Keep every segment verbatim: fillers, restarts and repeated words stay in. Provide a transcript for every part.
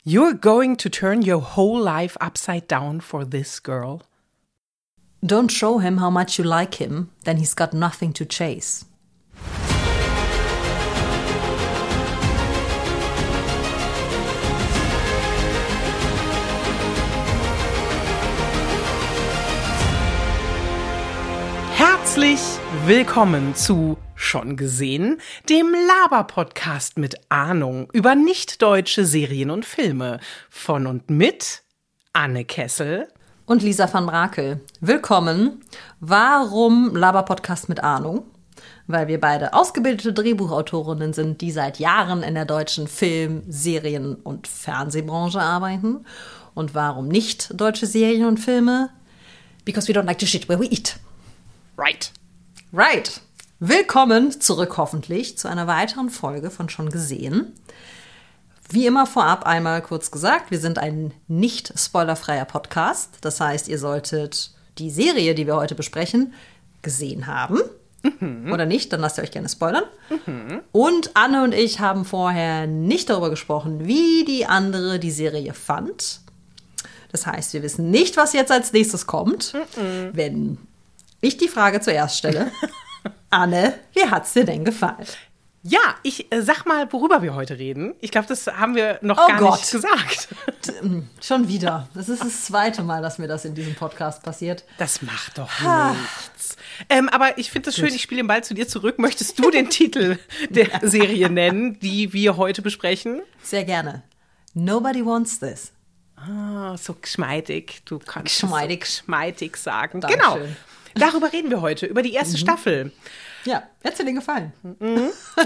You're going to turn your whole life upside down for this girl. Don't show him how much you like him, then he's got nothing to chase. Herzlich willkommen zu Schon gesehen, dem Laber-Podcast mit Ahnung über nicht-deutsche Serien und Filme von und mit Anne Kessel und Lisa van Brakel. Willkommen. Warum Laber-Podcast mit Ahnung? Weil wir beide ausgebildete Drehbuchautorinnen sind, die seit Jahren in der deutschen Film-, Serien- und Fernsehbranche arbeiten. Und warum nicht deutsche Serien und Filme? Because we don't like to shit where we eat. Right. Right. Willkommen zurück hoffentlich zu einer weiteren Folge von Schon gesehen. Wie immer vorab einmal kurz gesagt, wir sind ein nicht spoilerfreier Podcast. Das heißt, ihr solltet die Serie, die wir heute besprechen, gesehen haben. Mhm. Oder nicht, dann lasst ihr euch gerne spoilern. Mhm. Und Anne und ich haben vorher nicht darüber gesprochen, wie die andere die Serie fand. Das heißt, wir wissen nicht, was jetzt als nächstes kommt. Mhm. Wenn ich die Frage zuerst stelle. Anne, wie hat's dir denn gefallen? Ja, ich äh, sag mal, worüber wir heute reden. Ich glaube, das haben wir noch oh gar Gott. nicht gesagt. D- Schon wieder. Das ist das zweite Mal, dass mir das in diesem Podcast passiert. Das macht doch nichts. Ähm, aber ich finde es schön, ich spiele den Ball zu dir zurück. Möchtest du den Titel der Serie nennen, die wir heute besprechen? Sehr gerne. Nobody Wants This. Ah, so geschmeidig. Du kannst geschmeidig. so geschmeidig sagen. Dankeschön. Genau. Darüber reden wir heute, über die erste mhm. Staffel. Ja, hat's dir denn gefallen? Mhm.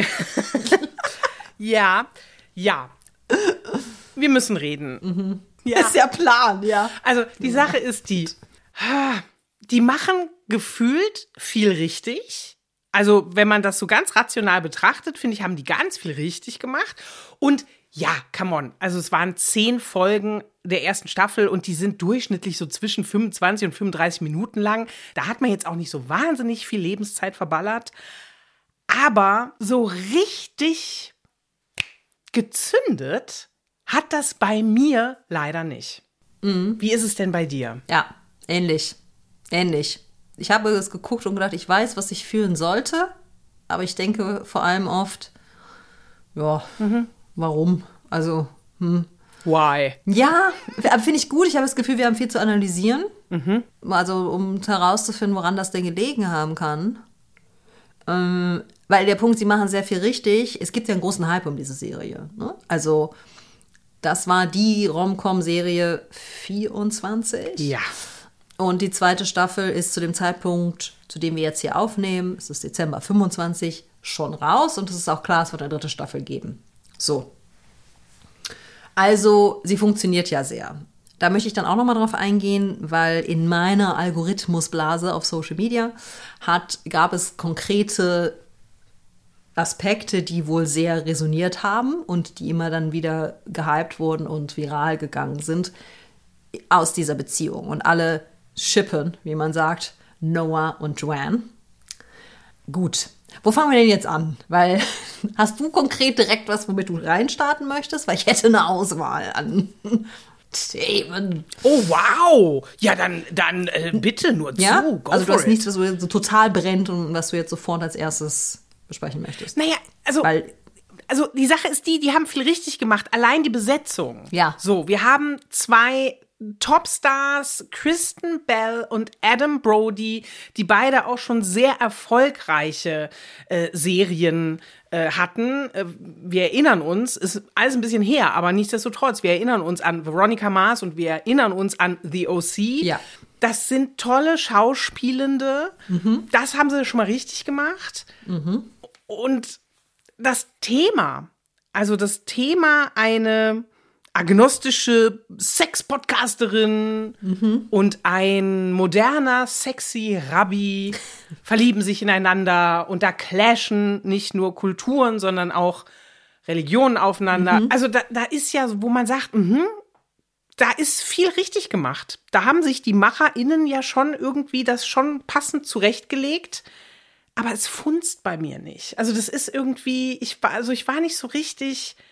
ja, ja. Wir müssen reden. Mhm. Ja. Das ist der Plan, ja. Also die Sache ist die, die machen gefühlt viel richtig. Also wenn man das so ganz rational betrachtet, finde ich, haben die ganz viel richtig gemacht. Und ja, come on. Also es waren zehn Folgen der ersten Staffel und die sind durchschnittlich so zwischen fünfundzwanzig und fünfunddreißig Minuten lang. Da hat man jetzt auch nicht so wahnsinnig viel Lebenszeit verballert. Aber so richtig gezündet hat das bei mir leider nicht. Mhm. Wie ist es denn bei dir? Ja, ähnlich. Ähnlich. Ich habe es geguckt und gedacht, ich weiß, was ich fühlen sollte. Aber ich denke vor allem oft, ja, mhm. warum? Also, hm. Why? Ja, finde ich gut. Ich habe das Gefühl, wir haben viel zu analysieren. Mhm. Also, um herauszufinden, woran das denn gelegen haben kann. Ähm, weil der Punkt, sie machen sehr viel richtig. Es gibt ja einen großen Hype um diese Serie. Ne? Also, das war die Rom-Com-Serie vierundzwanzig. Ja. Und die zweite Staffel ist zu dem Zeitpunkt, zu dem wir jetzt hier aufnehmen, es ist Dezember fünfundzwanzig, schon raus. Und es ist auch klar, es wird eine dritte Staffel geben. So. Also, sie funktioniert ja sehr. Da möchte ich dann auch noch mal drauf eingehen, weil in meiner Algorithmusblase auf Social Media hat, gab es konkrete Aspekte, die wohl sehr resoniert haben und die immer dann wieder gehypt wurden und viral gegangen sind aus dieser Beziehung. Und alle shippen, wie man sagt, Noah und Joanne. Gut. Wo fangen wir denn jetzt an? Weil, hast du konkret direkt was, womit du reinstarten möchtest? Weil ich hätte eine Auswahl an Themen. Oh, wow. Ja, dann, dann äh, bitte nur zu. Ja? Go also du for hast it. nichts, was so, so total brennt und was du jetzt sofort als erstes besprechen möchtest. Naja, also, Weil, also die Sache ist die, die haben viel richtig gemacht. Allein die Besetzung. Ja. So, wir haben zwei Topstars, Kristen Bell und Adam Brody, die beide auch schon sehr erfolgreiche äh, Serien äh, hatten. Äh, wir erinnern uns, ist alles ein bisschen her, aber nichtsdestotrotz, wir erinnern uns an Veronica Mars und wir erinnern uns an The O C. Ja. Das sind tolle Schauspielende. Mhm. Das haben sie schon mal richtig gemacht. Mhm. Und das Thema, also das Thema eine agnostische Sex-Podcasterin mhm. und ein moderner, sexy Rabbi verlieben sich ineinander und da clashen nicht nur Kulturen, sondern auch Religionen aufeinander. Mhm. Also da, da ist ja, wo man sagt, mh, da ist viel richtig gemacht. Da haben sich die MacherInnen ja schon irgendwie das schon passend zurechtgelegt. Aber es funzt bei mir nicht. Also das ist irgendwie, ich war, also ich war nicht so richtig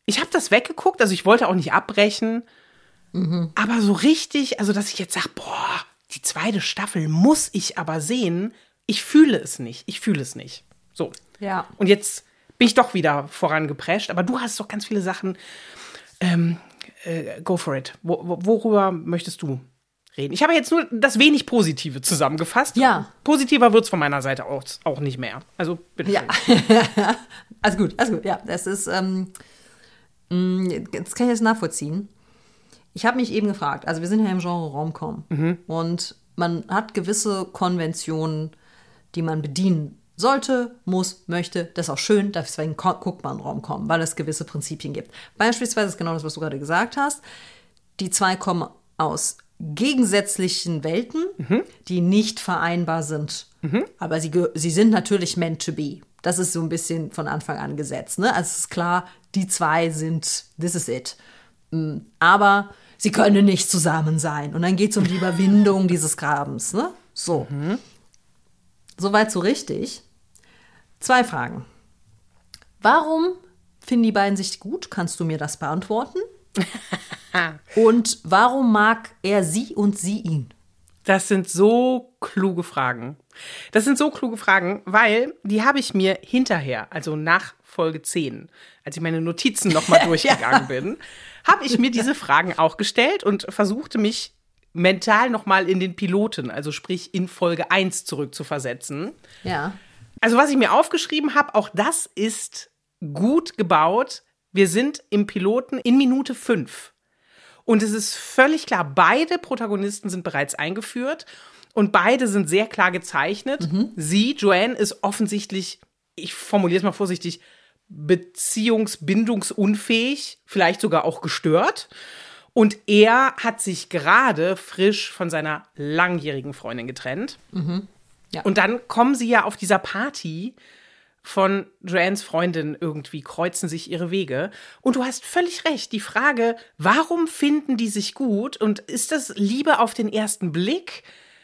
ich habe das weggeguckt, also ich wollte auch nicht abbrechen, mhm. aber so richtig, also dass ich jetzt sage, boah, die zweite Staffel muss ich aber sehen, ich fühle es nicht, ich fühle es nicht. So. Ja. Und jetzt bin ich doch wieder vorangeprescht, aber du hast doch ganz viele Sachen, ähm, äh, go for it. Wo, wo, worüber möchtest du reden? Ich habe jetzt nur das wenig Positive zusammengefasst. Ja. Positiver wird es von meiner Seite auch, auch nicht mehr. Also bitte ja. schön. Also gut, also gut, ja. Das ist, ähm, jetzt kann ich das nachvollziehen. Ich habe mich eben gefragt, also wir sind ja im Genre Rom-Com mhm. und man hat gewisse Konventionen, die man bedienen sollte, muss, möchte. Das ist auch schön, deswegen guckt man Rom-Com, weil es gewisse Prinzipien gibt. Beispielsweise ist genau das, was du gerade gesagt hast. Die zwei kommen aus gegensätzlichen Welten, mhm. die nicht vereinbar sind. Mhm. Aber sie, sie sind natürlich meant to be. Das ist so ein bisschen von Anfang an gesetzt. Ne? Also es ist klar, die zwei sind, this is it. Aber sie können nicht zusammen sein. Und dann geht es um die Überwindung dieses Grabens. Ne? So. Mhm. Soweit so richtig. Zwei Fragen. Warum finden die beiden sich gut? Kannst du mir das beantworten? Und warum mag er sie und sie ihn? Das sind so kluge Fragen. Das sind so kluge Fragen, weil die habe ich mir hinterher, also nach Folge zehn, als ich meine Notizen nochmal durchgegangen ja. bin, habe ich mir diese Fragen auch gestellt und versuchte mich mental nochmal in den Piloten, also sprich in Folge eins zurückzuversetzen. Ja. Also was ich mir aufgeschrieben habe, auch das ist gut gebaut. Wir sind im Piloten in Minute fünf. Und es ist völlig klar, beide Protagonisten sind bereits eingeführt und beide sind sehr klar gezeichnet. Mhm. Sie, Joanne, ist offensichtlich, ich formuliere es mal vorsichtig, beziehungsbindungsunfähig, vielleicht sogar auch gestört. Und er hat sich gerade frisch von seiner langjährigen Freundin getrennt. Mhm. Ja. Und dann kommen sie ja auf dieser Party von Joannes Freundin, irgendwie kreuzen sich ihre Wege. Und du hast völlig recht, die Frage, warum finden die sich gut? Und ist das Liebe auf den ersten Blick?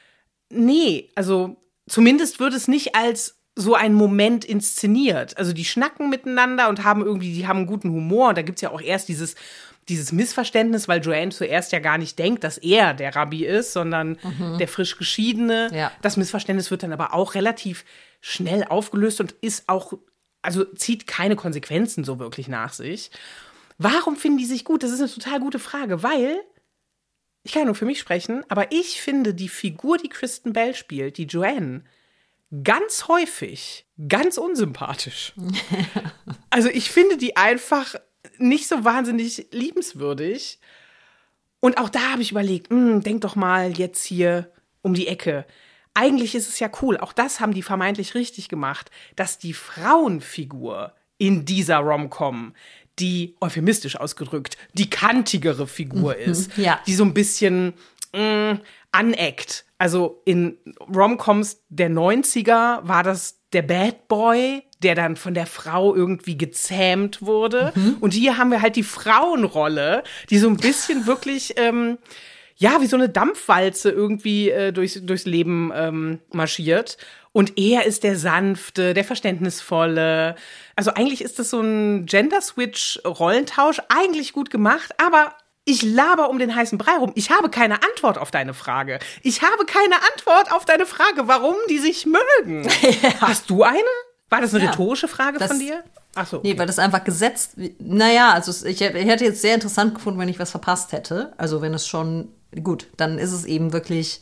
Nee, also zumindest wird es nicht als so ein Moment inszeniert. Also die schnacken miteinander und haben irgendwie, die haben einen guten Humor. Und da gibt es ja auch erst dieses, dieses Missverständnis, weil Joanne zuerst ja gar nicht denkt, dass er der Rabbi ist, sondern mhm. der frisch Geschiedene. Ja. Das Missverständnis wird dann aber auch relativ schnell aufgelöst und ist auch, also zieht keine Konsequenzen so wirklich nach sich. Warum finden die sich gut? Das ist eine total gute Frage, weil, ich kann nur für mich sprechen, aber ich finde die Figur, die Kristen Bell spielt, die Joanne, ganz häufig ganz unsympathisch. Also ich finde die einfach nicht so wahnsinnig liebenswürdig. Und auch da habe ich überlegt, mh, denk doch mal jetzt hier um die Ecke. Eigentlich ist es ja cool, auch das haben die vermeintlich richtig gemacht, dass die Frauenfigur in dieser Rom-Com, die euphemistisch ausgedrückt, die kantigere Figur ist, ja. die so ein bisschen mh, aneckt. Also in Rom-Coms der neunziger war das der Bad Boy, der dann von der Frau irgendwie gezähmt wurde. Mhm. Und hier haben wir halt die Frauenrolle, die so ein bisschen wirklich, ähm, ja, wie so eine Dampfwalze irgendwie äh, durchs, durchs Leben ähm, marschiert. Und er ist der Sanfte, der Verständnisvolle. Also eigentlich ist das so ein Gender-Switch-Rollentausch, eigentlich gut gemacht, aber ich laber um den heißen Brei rum. Ich habe keine Antwort auf deine Frage. Ich habe keine Antwort auf deine Frage, warum die sich mögen. Ja. Hast du eine? War das eine ja. rhetorische Frage das, von dir? Ach so. Okay. Nee, weil das einfach gesetzt, naja, also ich, ich hätte jetzt sehr interessant gefunden, wenn ich was verpasst hätte. Also wenn es schon, gut, dann ist es eben wirklich,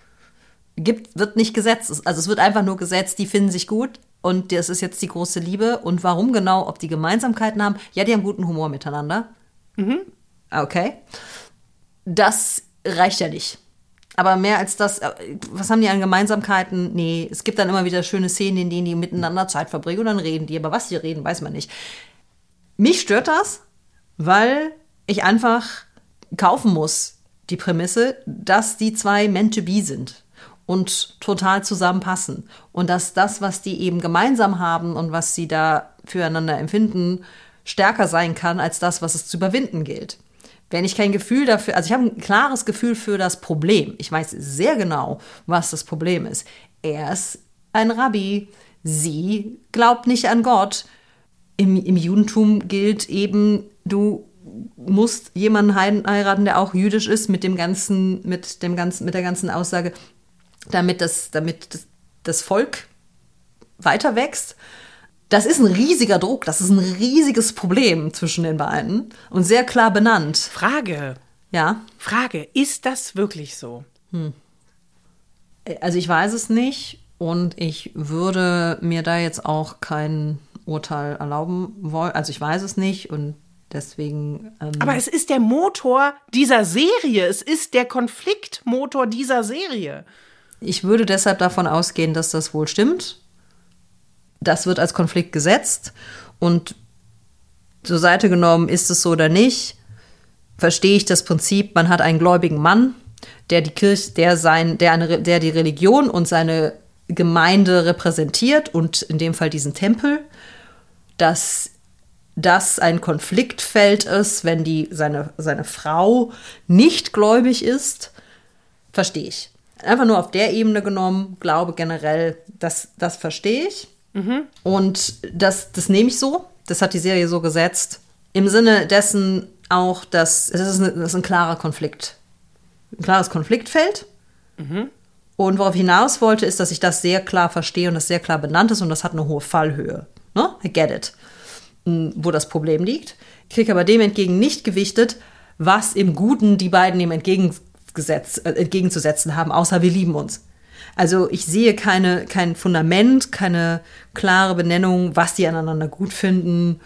gibt, wird nicht gesetzt. Also es wird einfach nur gesetzt, die finden sich gut und das ist jetzt die große Liebe. Und warum genau, ob die Gemeinsamkeiten haben? Ja, die haben guten Humor miteinander. Mhm. Okay. Das reicht ja nicht. Aber mehr als das, was haben die an Gemeinsamkeiten? Nee, es gibt dann immer wieder schöne Szenen, in denen die miteinander Zeit verbringen und dann reden die. Aber was die reden, weiß man nicht. Mich stört das, weil ich einfach kaufen muss, die Prämisse, dass die zwei meant to be sind und total zusammenpassen. Und dass das, was die eben gemeinsam haben und was sie da füreinander empfinden, stärker sein kann als das, was es zu überwinden gilt. Wenn ich kein Gefühl dafür, also ich habe ein klares Gefühl für das Problem. Ich weiß sehr genau, was das Problem ist. Er ist ein Rabbi. Sie glaubt nicht an Gott. Im, im Judentum gilt eben du musst jemanden heiraten, der auch jüdisch ist, mit dem ganzen, mit dem ganzen, mit der ganzen Aussage, damit das, damit das, das Volk weiter wächst. Das ist ein riesiger Druck, das ist ein riesiges Problem zwischen den beiden und sehr klar benannt. Frage. Ja? Frage, ist das wirklich so? Hm. Also ich weiß es nicht und ich würde mir da jetzt auch kein Urteil erlauben wollen. Also ich weiß es nicht und deswegen. Ähm Aber es ist der Motor dieser Serie. Es ist der Konfliktmotor dieser Serie. Ich würde deshalb davon ausgehen, dass das wohl stimmt. Das wird als Konflikt gesetzt und zur Seite genommen, ist es so oder nicht, verstehe ich das Prinzip, man hat einen gläubigen Mann, der die Kirche, der sein, der eine, der die Religion und seine Gemeinde repräsentiert und in dem Fall diesen Tempel, dass das ein Konfliktfeld ist, wenn die, seine, seine Frau nicht gläubig ist, verstehe ich. Einfach nur auf der Ebene genommen, glaube generell, das, das verstehe ich. Mhm. Und das, das nehme ich so, das hat die Serie so gesetzt. Im Sinne dessen auch, dass es ist, ein, das ist ein klarer Konflikt. Ein klares Konfliktfeld. Mhm. Und worauf ich hinaus wollte, ist, dass ich das sehr klar verstehe und das sehr klar benannt ist und das hat eine hohe Fallhöhe. Ne? I get it. Wo das Problem liegt. Ich kriege aber dem entgegen nicht gewichtet, was im Guten die beiden ihm entgegengesetzt, äh, entgegenzusetzen haben, außer wir lieben uns. Also ich sehe keine, kein Fundament, keine klare Benennung, was die aneinander gut finden,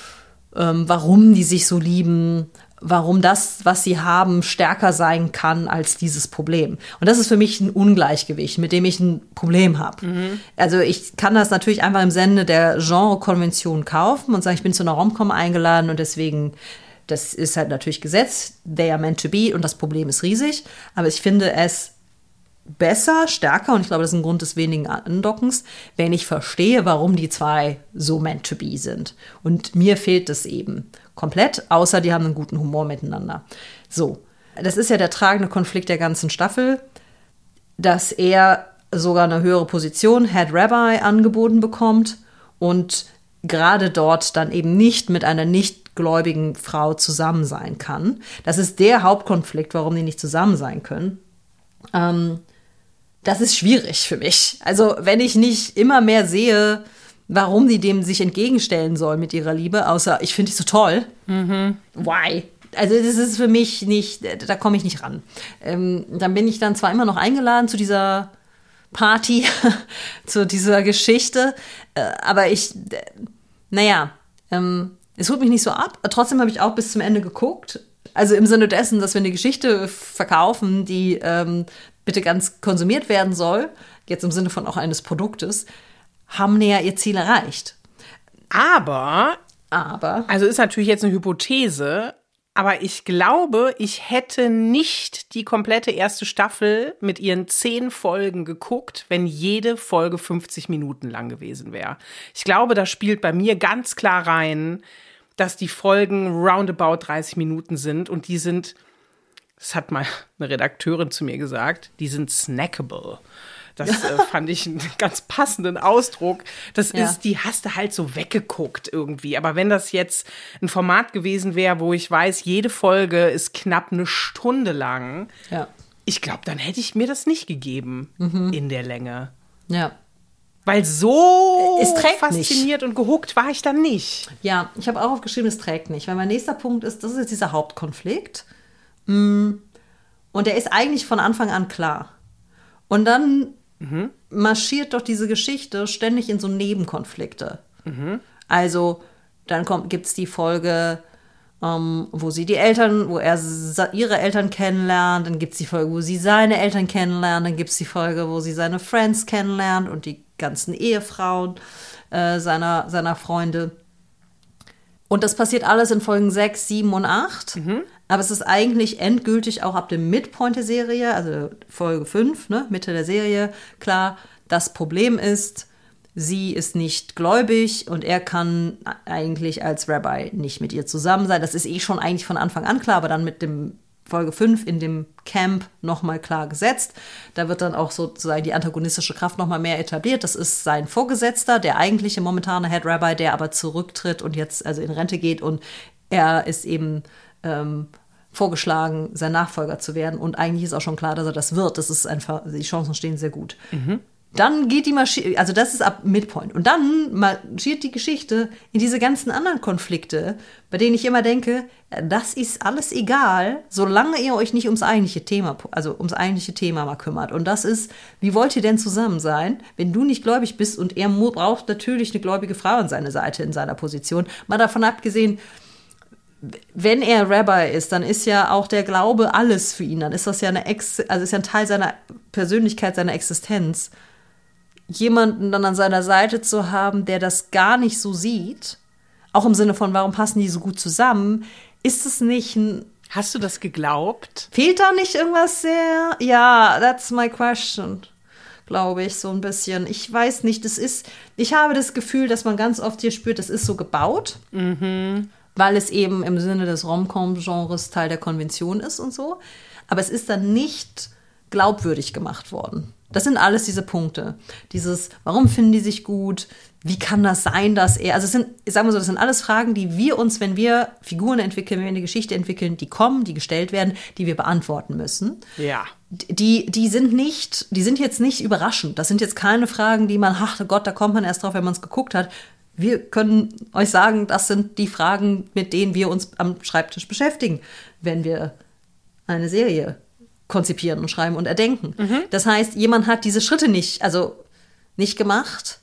ähm, warum die sich so lieben, warum das, was sie haben, stärker sein kann als dieses Problem. Und das ist für mich ein Ungleichgewicht, mit dem ich ein Problem habe. Mhm. Also ich kann das natürlich einfach im Sinne der Genre-Konvention kaufen und sagen, ich bin zu einer Rom-Com eingeladen und deswegen, das ist halt natürlich Gesetz, they are meant to be und das Problem ist riesig. Aber ich finde es besser, stärker, und ich glaube, das ist ein Grund des wenigen Andockens, wenn ich verstehe, warum die zwei so meant to be sind. Und mir fehlt das eben komplett, außer die haben einen guten Humor miteinander. So, das ist ja der tragende Konflikt der ganzen Staffel, dass er sogar eine höhere Position, Head Rabbi, angeboten bekommt und gerade dort dann eben nicht mit einer nicht gläubigen Frau zusammen sein kann. Das ist der Hauptkonflikt, warum die nicht zusammen sein können. Ähm, das ist schwierig für mich. Also wenn ich nicht immer mehr sehe, warum die dem sich entgegenstellen soll mit ihrer Liebe, außer ich finde dich so toll. Mhm. Why? Also das ist für mich nicht, da komme ich nicht ran. Ähm, dann bin ich dann zwar immer noch eingeladen zu dieser Party, zu dieser Geschichte, äh, aber ich, äh, naja, ähm, es holt mich nicht so ab. Trotzdem habe ich auch bis zum Ende geguckt. Also im Sinne dessen, dass wir eine Geschichte verkaufen, die ähm, bitte ganz konsumiert werden soll, jetzt im Sinne von auch eines Produktes, haben näher ihr Ziel erreicht. Aber, aber, also ist natürlich jetzt eine Hypothese, aber ich glaube, ich hätte nicht die komplette erste Staffel mit ihren zehn Folgen geguckt, wenn jede Folge fünfzig Minuten lang gewesen wäre. Ich glaube, da spielt bei mir ganz klar rein, dass die Folgen roundabout dreißig Minuten sind und die sind, das hat mal eine Redakteurin zu mir gesagt, die sind snackable. Das äh, fand ich einen ganz passenden Ausdruck. Das ja. ist, die hast du halt so weggeguckt irgendwie. Aber wenn das jetzt ein Format gewesen wäre, wo ich weiß, jede Folge ist knapp eine Stunde lang, ja. ich glaube, dann hätte ich mir das nicht gegeben mhm. in der Länge. Ja. Weil so es trägt fasziniert nicht. Und gehuckt war ich dann nicht. Ja, ich habe auch aufgeschrieben, es trägt nicht. Weil mein nächster Punkt ist, das ist jetzt dieser Hauptkonflikt. Und der ist eigentlich von Anfang an klar. Und dann mhm. marschiert doch diese Geschichte ständig in so Nebenkonflikte. Mhm. Also dann gibt es die Folge, ähm, wo sie die Eltern, wo er ihre Eltern kennenlernt. Dann gibt es die Folge, wo sie seine Eltern kennenlernt. Dann gibt es die Folge, wo sie seine Friends kennenlernt und die ganzen Ehefrauen äh, seiner, seiner Freunde. Und das passiert alles in Folgen sechs, sieben und acht. Mhm. Aber es ist eigentlich endgültig auch ab dem Midpoint der Serie, also Folge fünf, ne, Mitte der Serie, klar, das Problem ist, sie ist nicht gläubig und er kann eigentlich als Rabbi nicht mit ihr zusammen sein. Das ist eh schon eigentlich von Anfang an klar, aber dann mit dem Folge fünf in dem Camp nochmal klar gesetzt. Da wird dann auch sozusagen die antagonistische Kraft nochmal mehr etabliert. Das ist sein Vorgesetzter, der eigentliche momentane Head Rabbi, der aber zurücktritt und jetzt also in Rente geht und er ist eben ähm, vorgeschlagen, sein Nachfolger zu werden. Und eigentlich ist auch schon klar, dass er das wird. Das ist einfach, die Chancen stehen sehr gut. Mhm. Dann geht die Maschine, also das ist ab Midpoint. Und dann marschiert die Geschichte in diese ganzen anderen Konflikte, bei denen ich immer denke, das ist alles egal, solange ihr euch nicht ums eigentliche Thema, also ums eigentliche Thema mal kümmert. Und das ist, wie wollt ihr denn zusammen sein, wenn du nicht gläubig bist und er braucht natürlich eine gläubige Frau an seiner Seite in seiner Position. Mal davon abgesehen, wenn er Rabbi ist, dann ist ja auch der Glaube alles für ihn. Dann ist das ja eine Ex, also ist ja ein Teil seiner Persönlichkeit, seiner Existenz. Jemanden dann an seiner Seite zu haben, der das gar nicht so sieht, auch im Sinne von, warum passen die so gut zusammen, ist es nicht ein... Hast du das geglaubt? Fehlt da nicht irgendwas sehr? Ja, that's my question, glaube ich, so ein bisschen. Ich weiß nicht, das ist, ich habe das Gefühl, dass man ganz oft hier spürt, das ist so gebaut, mhm. weil es eben im Sinne des Rom-Com-Genres Teil der Konvention ist und so. Aber es ist dann nicht glaubwürdig gemacht worden. Das sind alles diese Punkte. Dieses, warum finden die sich gut? Wie kann das sein, dass er, also es sind, sagen wir so, das sind alles Fragen, die wir uns, wenn wir Figuren entwickeln, wenn wir eine Geschichte entwickeln, die kommen, die gestellt werden, die wir beantworten müssen. Ja. Die, die sind nicht, die sind jetzt nicht überraschend. Das sind jetzt keine Fragen, die man, ach Gott, da kommt man erst drauf, wenn man es geguckt hat. Wir können euch sagen, das sind die Fragen, mit denen wir uns am Schreibtisch beschäftigen, wenn wir eine Serie konzipieren und schreiben und erdenken. Mhm. Das heißt, jemand hat diese Schritte nicht, also nicht gemacht,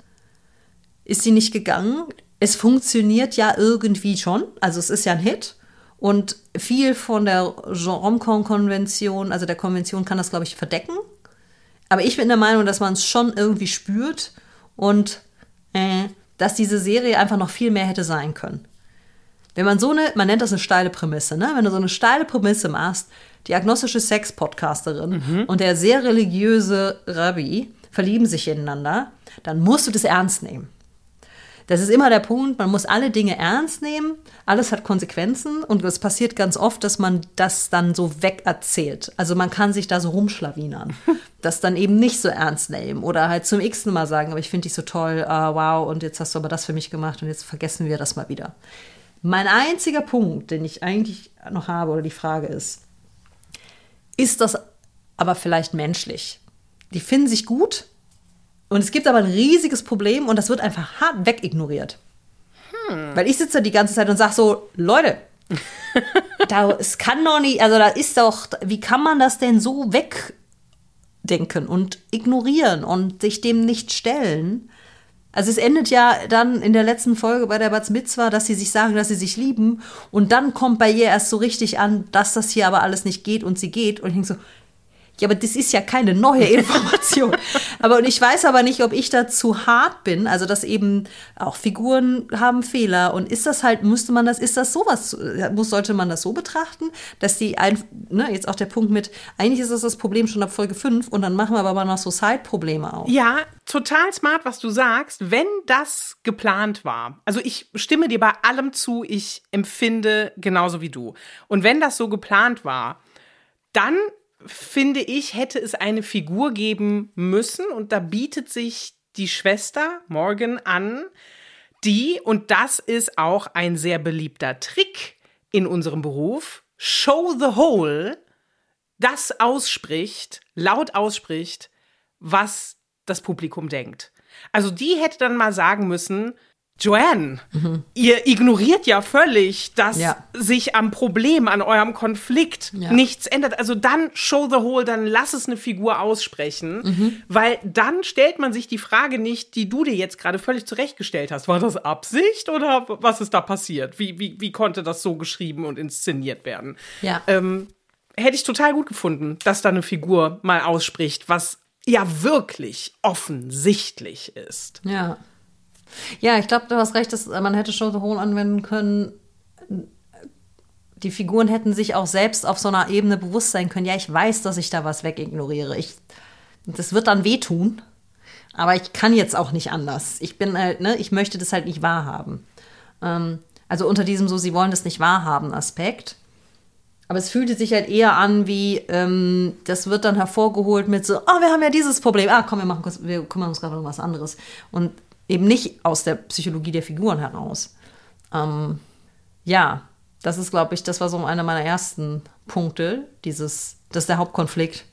ist sie nicht gegangen. Es funktioniert ja irgendwie schon, also es ist ja ein Hit. Und viel von der Rom-Com-Konvention, also der Konvention, kann das, glaube ich, verdecken. Aber ich bin der Meinung, dass man es schon irgendwie spürt und äh, dass diese Serie einfach noch viel mehr hätte sein können. Wenn man so eine, man nennt das eine steile Prämisse, ne? Wenn du so eine steile Prämisse machst, die agnostische Sex-Podcasterin mhm. und der sehr religiöse Rabbi verlieben sich ineinander, dann musst du das ernst nehmen. Das ist immer der Punkt, man muss alle Dinge ernst nehmen, alles hat Konsequenzen und es passiert ganz oft, dass man das dann so wegerzählt. Also man kann sich da so rumschlawinern, das dann eben nicht so ernst nehmen oder halt zum x-ten Mal sagen, aber ich finde dich so toll, uh, wow, und jetzt hast du aber das für mich gemacht und jetzt vergessen wir das mal wieder. Mein einziger Punkt, den ich eigentlich noch habe, oder die Frage ist, ist das aber vielleicht menschlich? Die finden sich gut und es gibt aber ein riesiges Problem und das wird einfach hart wegignoriert. Hm. Weil ich sitze da die ganze Zeit und sage so, Leute, da, es kann doch nicht, also da ist doch, wie kann man das denn so wegdenken und ignorieren und sich dem nicht stellen? Also es endet ja dann in der letzten Folge bei der Bat Mitzwa, dass sie sich sagen, dass sie sich lieben. Und dann kommt bei ihr erst so richtig an, dass das hier aber alles nicht geht und sie geht. Und ich denke so, ja, aber das ist ja keine neue Information. aber und ich weiß aber nicht, ob ich da zu hart bin. Also dass eben auch Figuren haben Fehler. Und ist das halt, müsste man das, ist das sowas, muss, sollte man das so betrachten, dass die, ein, ne, jetzt auch der Punkt mit, eigentlich ist das das Problem schon ab Folge fünf und dann machen wir aber noch so Side-Probleme auf. Ja, total smart, was du sagst, wenn das geplant war. Also ich stimme dir bei allem zu, ich empfinde genauso wie du. Und wenn das so geplant war, dann finde ich, hätte es eine Figur geben müssen und da bietet sich die Schwester Morgan an, die, und das ist auch ein sehr beliebter Trick in unserem Beruf, Show the Whole, das ausspricht, laut ausspricht, was das Publikum denkt. Also die hätte dann mal sagen müssen, Joanne, mhm. ihr ignoriert ja völlig, dass ja. sich am Problem, an eurem Konflikt ja. nichts ändert. Also dann show the whole, dann lass es eine Figur aussprechen, mhm. weil dann stellt man sich die Frage nicht, die du dir jetzt gerade völlig zurechtgestellt hast. War das Absicht oder was ist da passiert? Wie, wie, wie konnte das so geschrieben und inszeniert werden? Ja. Ähm, hätte ich total gut gefunden, dass da eine Figur mal ausspricht, was ja wirklich offensichtlich ist. Ja. Ja, ich glaube, du hast recht, dass man hätte Show the Whole anwenden können. Die Figuren hätten sich auch selbst auf so einer Ebene bewusst sein können. Ja, ich weiß, dass ich da was wegignoriere. Ich, das wird dann wehtun, aber ich kann jetzt auch nicht anders. Ich bin halt, ne, ich möchte das halt nicht wahrhaben. Ähm, also unter diesem so, sie wollen das nicht wahrhaben Aspekt. Aber es fühlte sich halt eher an wie, ähm, das wird dann hervorgeholt mit so, oh, wir haben ja dieses Problem. Ah, komm, wir machen kurz, wir kümmern uns gerade um was anderes. Und eben nicht aus der Psychologie der Figuren heraus. Ähm, ja. Das ist, glaube ich, das war so einer meiner ersten Punkte. Dieses, das ist der Hauptkonflikt,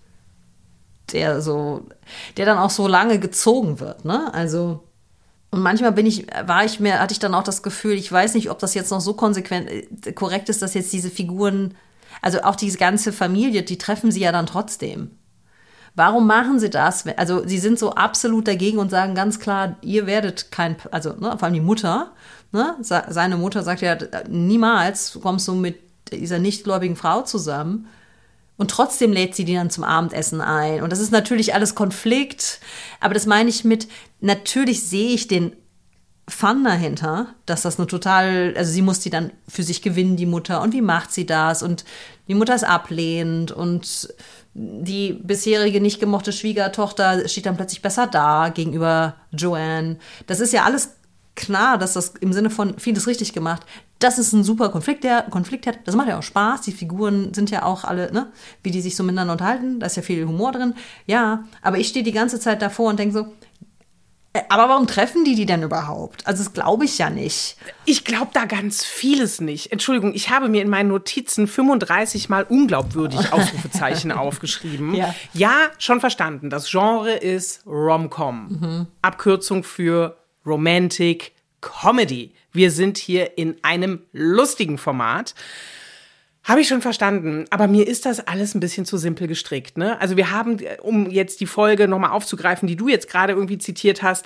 der so, der dann auch so lange gezogen wird, ne? Also, und manchmal bin ich, war ich mir, hatte ich dann auch das Gefühl, ich weiß nicht, ob das jetzt noch so konsequent äh, korrekt ist, dass jetzt diese Figuren, also auch diese ganze Familie, die treffen sie ja dann trotzdem. Warum machen sie das? Also sie sind so absolut dagegen und sagen ganz klar, ihr werdet kein, also ne, vor allem die Mutter, ne, seine Mutter sagt ja, niemals kommst du mit dieser nichtgläubigen Frau zusammen. Und trotzdem lädt sie die dann zum Abendessen ein. Und das ist natürlich alles Konflikt. Aber das meine ich mit, natürlich sehe ich den Fun dahinter, dass das eine total, also sie muss die dann für sich gewinnen, die Mutter. Und wie macht sie das? Und die Mutter ist ablehnend. Und die bisherige nicht gemochte Schwiegertochter steht dann plötzlich besser da gegenüber Joanne. Das ist ja alles klar, dass das im Sinne von vieles richtig gemacht. Das ist ein super Konflikt, der Konflikt hat. Das macht ja auch Spaß. Die Figuren sind ja auch alle, ne, wie die sich so miteinander unterhalten. Da ist ja viel Humor drin. Ja, aber ich stehe die ganze Zeit davor und denke so, äh, aber warum treffen die die denn überhaupt? Also das glaube ich ja nicht. Ich glaube da ganz vieles nicht. Entschuldigung, ich habe mir in meinen Notizen fünfunddreißig Mal unglaubwürdig Ausrufezeichen aufgeschrieben. Ja. ja, schon verstanden. Das Genre ist Rom-Com. Mhm. Abkürzung für Romantic Comedy. Wir sind hier in einem lustigen Format. Habe ich schon verstanden, aber mir ist das alles ein bisschen zu simpel gestrickt, ne? Also wir haben, um jetzt die Folge nochmal aufzugreifen, die du jetzt gerade irgendwie zitiert hast,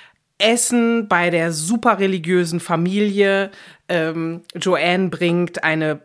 Essen bei der super religiösen Familie. Ähm, Joanne bringt eine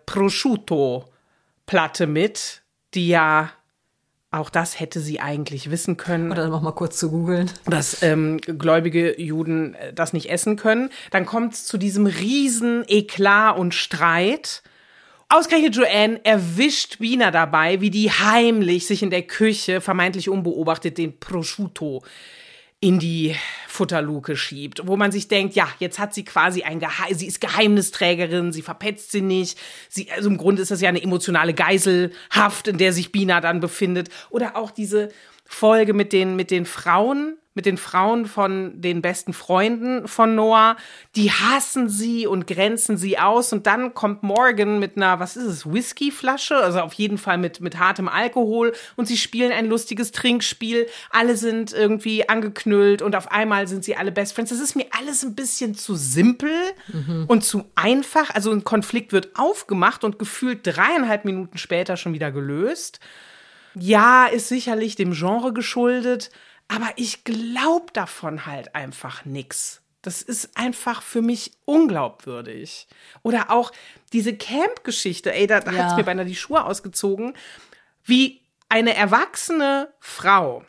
Prosciutto-Platte mit, die ja, auch das hätte sie eigentlich wissen können. Oder noch mal kurz zu googeln. Dass ähm, gläubige Juden das nicht essen können. Dann kommt es zu diesem riesen Eklat und Streit. Ausgerechnet Joanne erwischt Bina dabei, wie die heimlich sich in der Küche, vermeintlich unbeobachtet, den Prosciutto in die Futterluke schiebt, wo man sich denkt, ja, jetzt hat sie quasi ein Geheim, sie ist Geheimnisträgerin, sie verpetzt sie nicht, sie, also im Grunde ist das ja eine emotionale Geiselhaft, in der sich Bina dann befindet. Oder auch diese Folge mit den, mit den Frauen, mit den Frauen von den besten Freunden von Noah, die hassen sie und grenzen sie aus und dann kommt Morgan mit einer, was ist es, Whiskyflasche, also auf jeden Fall mit, mit hartem Alkohol und sie spielen ein lustiges Trinkspiel, alle sind irgendwie angeknüllt und auf einmal sind sie alle Best Friends. Das ist mir alles ein bisschen zu simpel mhm. und zu einfach, also ein Konflikt wird aufgemacht und gefühlt dreieinhalb Minuten später schon wieder gelöst. Ja, ist sicherlich dem Genre geschuldet, aber ich glaube davon halt einfach nix. Das ist einfach für mich unglaubwürdig. Oder auch diese Camp-Geschichte, ey, da, da ja. hat's mir beinahe die Schuhe ausgezogen, wie eine erwachsene Frau,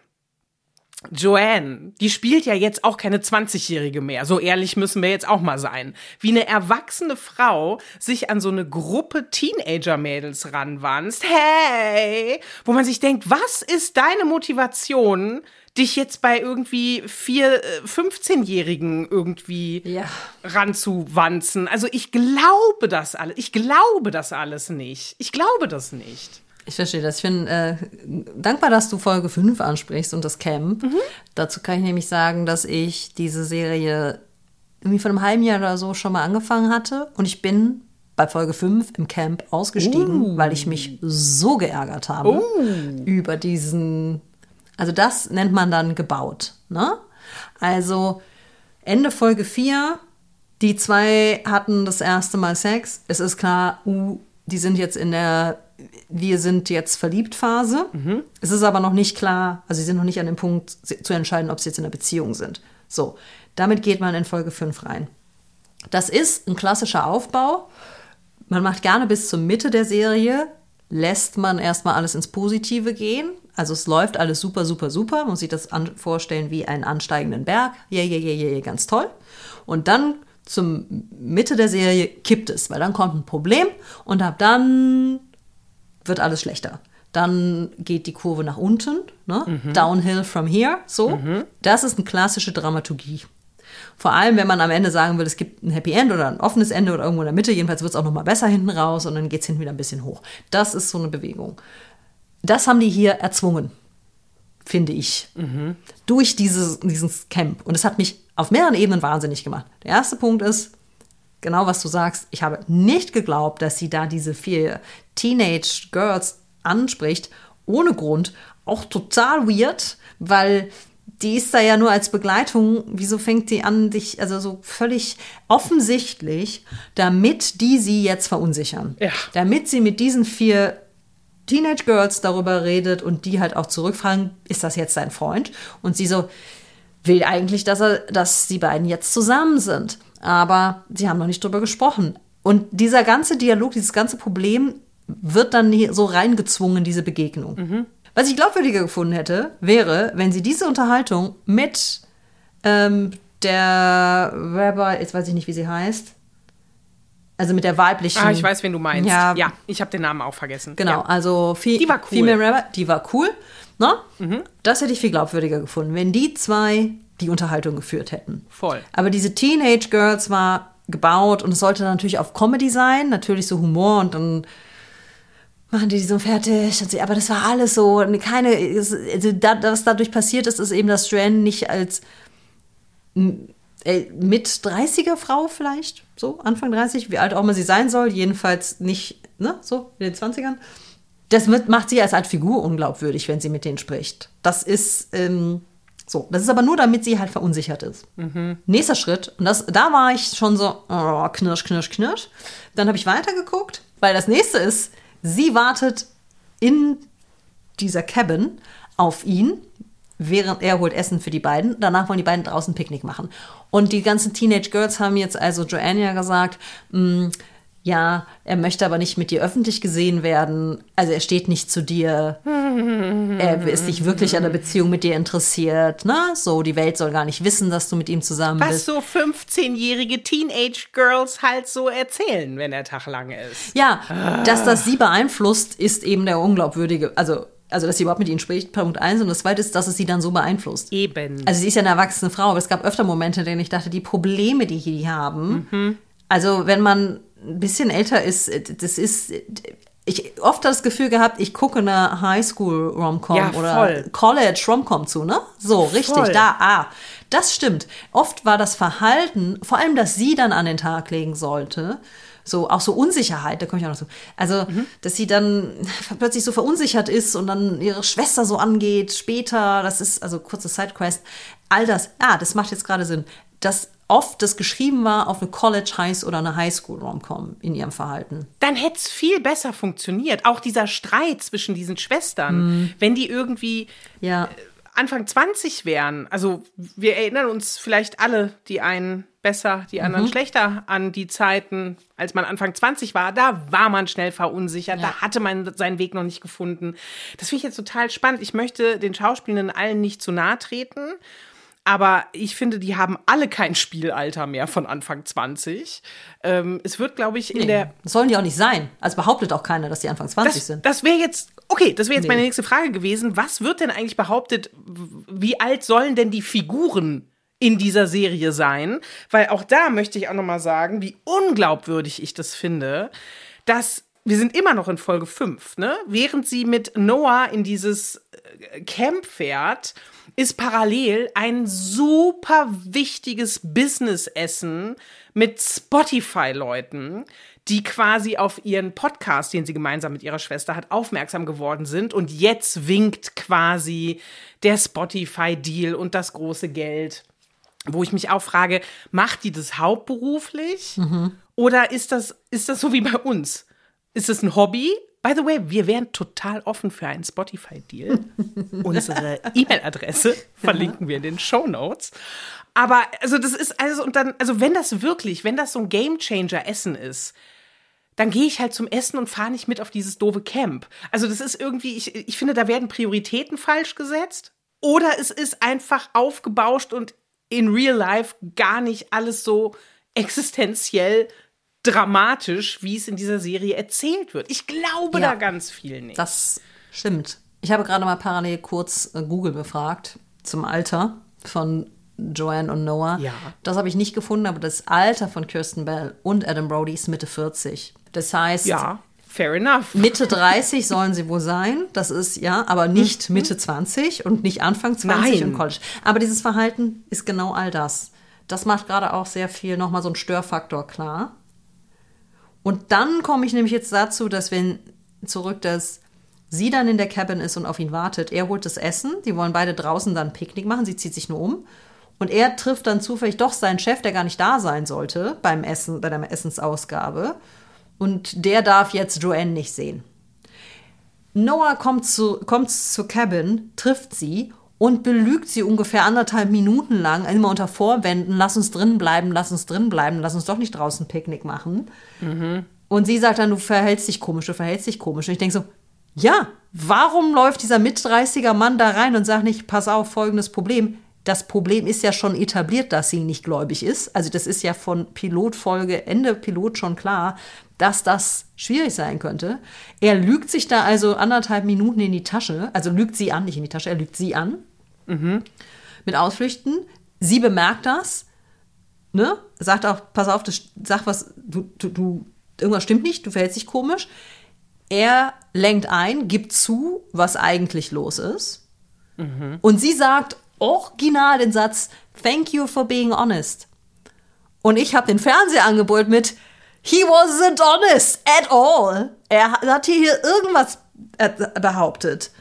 Joanne, die spielt ja jetzt auch keine zwanzigjährige mehr. So ehrlich müssen wir jetzt auch mal sein. Wie eine erwachsene Frau sich an so eine Gruppe Teenager-Mädels ranwanzt. Hey! Wo man sich denkt, was ist deine Motivation, dich jetzt bei irgendwie vier, fünfzehnjährigen irgendwie ja. ranzuwanzen? Also ich glaube das alles. Ich glaube das alles nicht. Ich glaube das nicht. Ich verstehe das. Ich bin äh, dankbar, dass du Folge fünf ansprichst und das Camp. Mhm. Dazu kann ich nämlich sagen, dass ich diese Serie irgendwie vor einem halben Jahr oder so schon mal angefangen hatte. Und ich bin bei Folge fünf im Camp ausgestiegen, uh. weil ich mich so geärgert habe uh. über diesen... Also das nennt man dann gebaut, ne? Also Ende Folge vier, die zwei hatten das erste Mal Sex. Es ist klar, uh, die sind jetzt in der wir sind jetzt verliebt Phase. Mhm. Es ist aber noch nicht klar, also sie sind noch nicht an dem Punkt zu entscheiden, ob sie jetzt in einer Beziehung sind. So, damit geht man in Folge fünf rein. Das ist ein klassischer Aufbau. Man macht gerne bis zur Mitte der Serie, lässt man erstmal alles ins Positive gehen. Also es läuft alles super, super, super. Man muss sich das an- vorstellen wie einen ansteigenden Berg. Yeah, yeah, yeah, yeah, ganz toll. Und dann zum Mitte der Serie kippt es, weil dann kommt ein Problem und ab dann wird alles schlechter. Dann geht die Kurve nach unten, ne? Mhm. Downhill from here, so. Mhm. Das ist eine klassische Dramaturgie. Vor allem, wenn man am Ende sagen will, es gibt ein Happy End oder ein offenes Ende oder irgendwo in der Mitte, jedenfalls wird es auch noch mal besser hinten raus und dann geht es hinten wieder ein bisschen hoch. Das ist so eine Bewegung. Das haben die hier erzwungen, finde ich, mhm. durch dieses, dieses Camp. Und es hat mich auf mehreren Ebenen wahnsinnig gemacht. Der erste Punkt ist, genau was du sagst. Ich habe nicht geglaubt, dass sie da diese vier Teenage Girls anspricht, ohne Grund. Auch total weird, weil die ist da ja nur als Begleitung. Wieso fängt die an, dich, also so völlig offensichtlich, damit die sie jetzt verunsichern. Ja. Damit sie mit diesen vier Teenage Girls darüber redet und die halt auch zurückfragen, ist das jetzt dein Freund? Und sie so, will eigentlich, dass, er, dass die beiden jetzt zusammen sind. Aber sie haben noch nicht drüber gesprochen. Und dieser ganze Dialog, dieses ganze Problem wird dann so reingezwungen, diese Begegnung. Mhm. Was ich glaubwürdiger gefunden hätte, wäre, wenn sie diese Unterhaltung mit ähm, der Rabbi, jetzt weiß ich nicht, wie sie heißt, also mit der weiblichen... Ah, ich weiß, wen du meinst. Ja, ja ich habe den Namen auch vergessen. Genau, ja. also Fe- die war cool. Female Rabbi, die war cool. Ne? Mhm. Das hätte ich viel glaubwürdiger gefunden, wenn die zwei die Unterhaltung geführt hätten. Voll. Aber diese Teenage Girls war gebaut und es sollte natürlich auf Comedy sein, natürlich so Humor und dann machen die die so fertig. Und sie, aber das war alles so, keine, also da, was dadurch passiert ist, ist eben, dass Joanne nicht als äh, mit dreißiger Frau vielleicht, so Anfang dreißig, wie alt auch immer sie sein soll, jedenfalls nicht, ne, so in den zwanzigern. Das wird, macht sie als Art Figur unglaubwürdig, wenn sie mit denen spricht. Das ist ähm, so. Das ist aber nur, damit sie halt verunsichert ist. Mhm. Nächster Schritt, und das, da war ich schon so, oh, knirsch, knirsch, knirsch. Dann habe ich weitergeguckt, weil das nächste ist, sie wartet in dieser Cabin auf ihn, während er holt Essen für die beiden. Danach wollen die beiden draußen Picknick machen. Und die ganzen Teenage Girls haben jetzt also Joanne ja gesagt, mh, ja, er möchte aber nicht mit dir öffentlich gesehen werden. Also er steht nicht zu dir. Er ist nicht wirklich an der Beziehung mit dir interessiert. Ne? So, die Welt soll gar nicht wissen, dass du mit ihm zusammen Was bist. so fünfzehnjährige Teenage-Girls halt so erzählen, wenn der Tag lang ist. Ja, ah. dass das sie beeinflusst, ist eben der unglaubwürdige, also Also, dass sie überhaupt mit ihnen spricht, Punkt eins. Und das zweite ist, dass es sie dann so beeinflusst. Eben. Also, sie ist ja eine erwachsene Frau, aber es gab öfter Momente, in denen ich dachte, die Probleme, die die haben, mhm. also, wenn man ein bisschen älter ist, das ist, ich oft das Gefühl gehabt, ich gucke eine Highschool-Rom-Com ja, oder College-Rom-Com zu, ne? So, richtig, voll. da, ah. Das stimmt. Oft war das Verhalten, vor allem, dass sie dann an den Tag legen sollte, so, auch so Unsicherheit, da komme ich auch noch zu. Also, mhm. dass sie dann plötzlich so verunsichert ist und dann ihre Schwester so angeht, später, das ist, also kurze Sidequest, all das, ah, das macht jetzt gerade Sinn, dass oft das geschrieben war auf eine College-High- oder eine Highschool-Rom-Com in ihrem Verhalten. Dann hätte es viel besser funktioniert. Auch dieser Streit zwischen diesen Schwestern, mhm. wenn die irgendwie ja. Anfang zwanzig wären. Also wir erinnern uns vielleicht alle, die einen besser, die anderen mhm. schlechter an die Zeiten, als man Anfang zwanzig war. Da war man schnell verunsichert, ja. da hatte man seinen Weg noch nicht gefunden. Das finde ich jetzt total spannend. Ich möchte den Schauspielenden allen nicht zu nahe treten. Aber ich finde, die haben alle kein Spielalter mehr von Anfang zwanzig. Ähm, es wird, glaube ich, in nee, der... Das sollen die auch nicht sein. Also behauptet auch keiner, dass die Anfang zwanzig das, sind. Das wäre jetzt... Okay, das wäre jetzt nee. meine nächste Frage gewesen. Was wird denn eigentlich behauptet, wie alt sollen denn die Figuren in dieser Serie sein? Weil auch da möchte ich auch noch mal sagen, wie unglaubwürdig ich das finde, dass... Wir sind immer noch in Folge fünf, ne? Während sie mit Noah in dieses Camp fährt, ist parallel ein super wichtiges Business-Essen mit Spotify-Leuten, die quasi auf ihren Podcast, den sie gemeinsam mit ihrer Schwester hat, aufmerksam geworden sind. Und jetzt winkt quasi der Spotify-Deal und das große Geld. Wo ich mich auch frage, macht die das hauptberuflich? Mhm. Oder ist das, ist das so wie bei uns? Ist es ein Hobby? By the way, wir wären total offen für einen Spotify-Deal. Unsere E-Mail-Adresse verlinken wir in den Shownotes. Aber also das ist also und dann also wenn das wirklich, wenn das so ein Gamechanger-Essen ist, dann gehe ich halt zum Essen und fahre nicht mit auf dieses doofe Camp. Also das ist irgendwie, ich, ich finde, da werden Prioritäten falsch gesetzt. Oder es ist einfach aufgebauscht und in real life gar nicht alles so existenziell dramatisch, wie es in dieser Serie erzählt wird. Ich glaube ja, da ganz viel nicht. Das stimmt. Ich habe gerade mal parallel kurz äh, Google befragt zum Alter von Joanne und Noah. Ja. Das habe ich nicht gefunden, aber das Alter von Kirsten Bell und Adam Brody ist Mitte vierzig. Das heißt, ja, fair enough. Mitte dreißig sollen sie wohl sein. Das ist, ja, aber nicht mhm. Mitte zwanzig und nicht Anfang zwanzig Nein. im College. Aber dieses Verhalten ist genau all das. Das macht gerade auch sehr viel nochmal so einen Störfaktor klar. Und dann komme ich nämlich jetzt dazu, dass wenn zurück, dass sie dann in der Cabin ist und auf ihn wartet, er holt das Essen, die wollen beide draußen dann ein Picknick machen, sie zieht sich nur um und er trifft dann zufällig doch seinen Chef, der gar nicht da sein sollte beim Essen, bei der Essensausgabe und der darf jetzt Joanne nicht sehen. Noah kommt, zu, kommt zur Cabin, trifft sie und belügt sie ungefähr anderthalb Minuten lang, immer unter Vorwänden, lass uns drin bleiben, lass uns drin bleiben, lass uns doch nicht draußen Picknick machen. Mhm. Und sie sagt dann, du verhältst dich komisch, du verhältst dich komisch. Und ich denke so, ja, warum läuft dieser Mit-dreißiger Mann da rein und sagt nicht, pass auf, folgendes Problem. Das Problem ist ja schon etabliert, dass sie nicht gläubig ist. Also das ist ja von Pilotfolge, Ende Pilot schon klar, dass das schwierig sein könnte. Er lügt sich da also anderthalb Minuten in die Tasche, also lügt sie an, nicht in die Tasche, er lügt sie an. Mhm. Mit Ausflüchten. Sie bemerkt das, ne? Sagt auch, pass auf, das, sag was, du, du, du, irgendwas stimmt nicht, du verhältst dich komisch. Er lenkt ein, gibt zu, was eigentlich los ist. Mhm. Und sie sagt original den Satz, thank you for being honest. Und ich habe den Fernseher angebrüllt mit, he wasn't honest at all. Er hat hier irgendwas behauptet.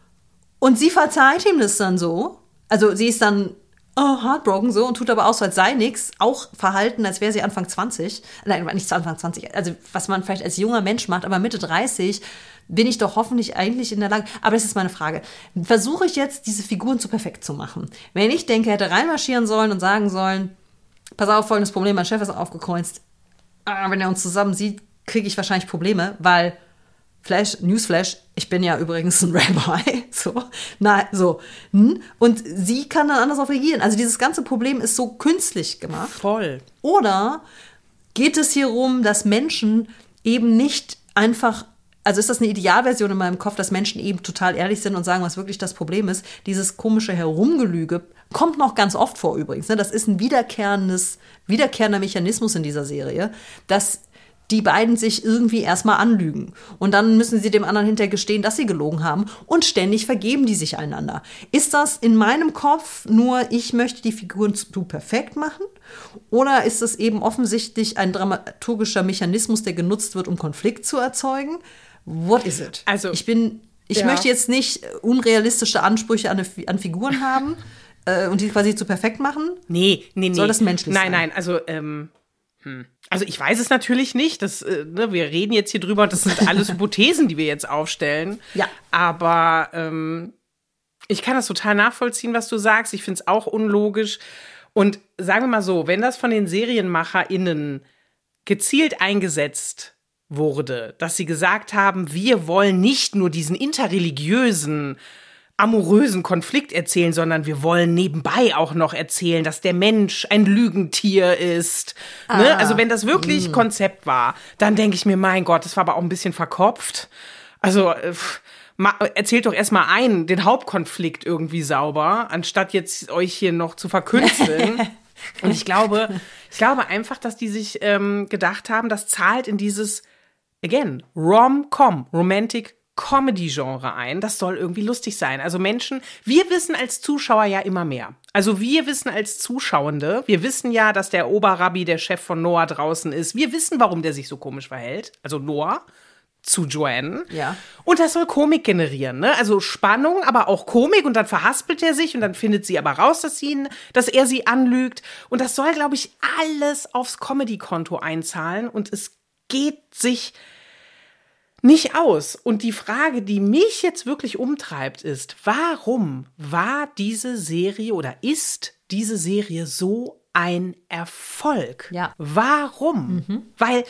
Und sie verzeiht ihm das dann so. Also sie ist dann oh, heartbroken so und tut aber aus, als sei nichts. Auch verhalten, als wäre sie Anfang zwanzig. Nein, nicht Anfang zwanzig. Also was man vielleicht als junger Mensch macht, aber Mitte dreißig bin ich doch hoffentlich eigentlich in der Lage. Aber das ist meine Frage. Versuche ich jetzt, diese Figuren zu perfekt zu machen? Wenn ich denke, hätte reinmarschieren sollen und sagen sollen, pass auf, folgendes Problem, mein Chef ist aufgekreuzt. Ah, wenn er uns zusammen sieht, kriege ich wahrscheinlich Probleme, weil Flash, Newsflash, ich bin ja übrigens ein Rabbi, so, na, so, und sie kann dann anders auf reagieren. Also dieses ganze Problem ist so künstlich gemacht. Voll. Oder geht es hier rum, dass Menschen eben nicht einfach, also ist das eine Idealversion in meinem Kopf, dass Menschen eben total ehrlich sind und sagen, was wirklich das Problem ist. Dieses komische Herumgelüge kommt noch ganz oft vor übrigens. Ne? Das ist ein wiederkehrendes, wiederkehrender Mechanismus in dieser Serie, dass die beiden sich irgendwie erstmal anlügen. Und dann müssen sie dem anderen hinterher gestehen, dass sie gelogen haben. Und ständig vergeben die sich einander. Ist das in meinem Kopf nur, ich möchte die Figuren zu perfekt machen? Oder ist es eben offensichtlich ein dramaturgischer Mechanismus, der genutzt wird, um Konflikt zu erzeugen? What is it? Also, ich bin, ich ja. möchte jetzt nicht unrealistische Ansprüche an, eine, an Figuren haben äh, und die quasi zu perfekt machen. Nee, nee, nee. Soll das menschlich nein, sein? Nein, nein, also, ähm, hm. Also ich weiß es natürlich nicht, das, äh, ne, wir reden jetzt hier drüber, das sind alles Hypothesen, die wir jetzt aufstellen. Ja. Aber ähm, ich kann das total nachvollziehen, was du sagst. Ich finde es auch unlogisch. Und sagen wir mal so, wenn das von den SerienmacherInnen gezielt eingesetzt wurde, dass sie gesagt haben, wir wollen nicht nur diesen interreligiösen amorösen Konflikt erzählen, sondern wir wollen nebenbei auch noch erzählen, dass der Mensch ein Lügentier ist. Ah. Ne? Also wenn das wirklich mm. Konzept war, dann denke ich mir, mein Gott, das war aber auch ein bisschen verkopft. Also pff, ma, erzählt doch erstmal einen, den Hauptkonflikt irgendwie sauber, anstatt jetzt euch hier noch zu verkünsteln. Und ich glaube, ich glaube einfach, dass die sich ähm, gedacht haben, das zahlt in dieses, again, Rom-Com, Romantic Comedy-Genre ein. Das soll irgendwie lustig sein. Also Menschen, wir wissen als Zuschauer ja immer mehr. Also wir wissen als Zuschauende, wir wissen ja, dass der Oberrabbi der Chef von Noah draußen ist. Wir wissen, warum der sich so komisch verhält. Also Noah zu Joanne. Ja. Und das soll Komik generieren, ne? Also Spannung, aber auch Komik. Und dann verhaspelt er sich und dann findet sie aber raus, dass, sie ihn, dass er sie anlügt. Und das soll, glaube ich, alles aufs Comedy-Konto einzahlen. Und es geht sich nicht aus. Und die Frage, die mich jetzt wirklich umtreibt, ist, warum war diese Serie oder ist diese Serie so ein Erfolg? Ja. Warum? Mhm. Weil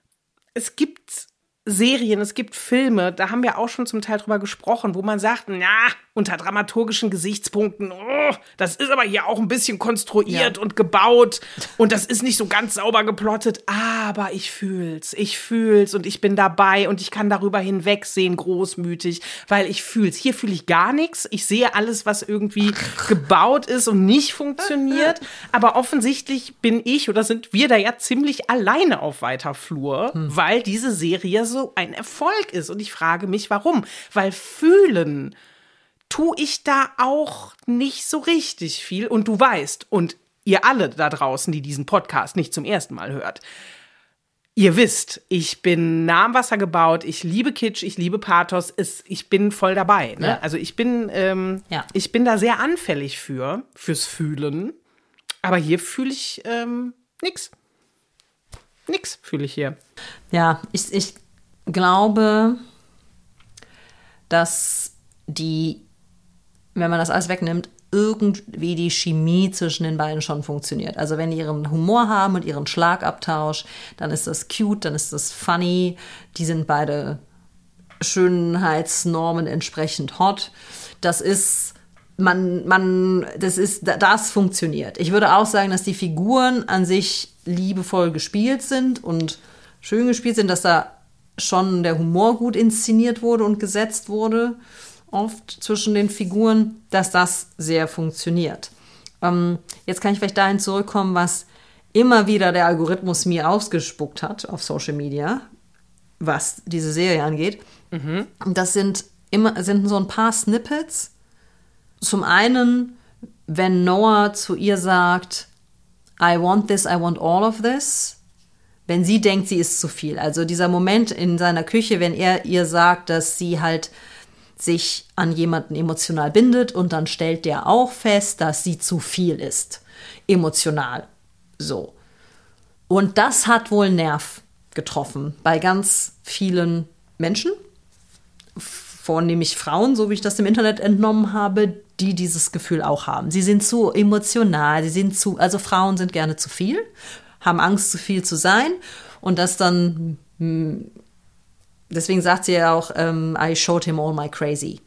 es gibt Serien, es gibt Filme, da haben wir auch schon zum Teil drüber gesprochen, wo man sagt, na, unter dramaturgischen Gesichtspunkten, oh, das ist aber hier auch ein bisschen konstruiert ja. und gebaut und das ist nicht so ganz sauber geplottet, aber ich fühl's, ich fühl's und ich bin dabei und ich kann darüber hinwegsehen, großmütig, weil ich fühl's. Hier fühle ich gar nichts, ich sehe alles, was irgendwie gebaut ist und nicht funktioniert, aber offensichtlich bin ich oder sind wir da ja ziemlich alleine auf weiter Flur, hm. weil diese Serie so ein Erfolg ist. Und ich frage mich, warum? Weil fühlen tue ich da auch nicht so richtig viel. Und du weißt, und ihr alle da draußen, die diesen Podcast nicht zum ersten Mal hört, ihr wisst, ich bin nah am Wasser gebaut, ich liebe Kitsch, ich liebe Pathos, es, ich bin voll dabei. Ne? Ja. Also ich bin, ähm, Ja. ich bin da sehr anfällig für, fürs Fühlen. Aber hier fühle ich ähm, nix. Nix fühle ich hier. Ja, ich, ich glaube, dass die, wenn man das alles wegnimmt, irgendwie die Chemie zwischen den beiden schon funktioniert. Also wenn die ihren Humor haben und ihren Schlagabtausch, dann ist das cute, dann ist das funny. Die sind beide Schönheitsnormen entsprechend hot. Das ist, man, man, das ist, das funktioniert. Ich würde auch sagen, dass die Figuren an sich liebevoll gespielt sind und schön gespielt sind, dass da schon der Humor gut inszeniert wurde und gesetzt wurde. Oft zwischen den Figuren, dass das sehr funktioniert. Ähm, jetzt kann ich vielleicht dahin zurückkommen, was immer wieder der Algorithmus mir ausgespuckt hat auf Social Media, was diese Serie angeht. Mhm. Das sind immer sind so ein paar Snippets. Zum einen, wenn Noah zu ihr sagt, I want this, I want all of this, wenn sie denkt, sie ist zu viel. Also dieser Moment in seiner Küche, wenn er ihr sagt, dass sie halt sich an jemanden emotional bindet und dann stellt der auch fest, dass sie zu viel ist. Emotional. So. Und das hat wohl einen Nerv getroffen bei ganz vielen Menschen, vornehmlich Frauen, so wie ich das im Internet entnommen habe, die dieses Gefühl auch haben. Sie sind zu emotional, sie sind zu, also Frauen sind gerne zu viel, haben Angst, zu viel zu sein und das dann mh, deswegen sagt sie ja auch, um, I showed him all my crazy.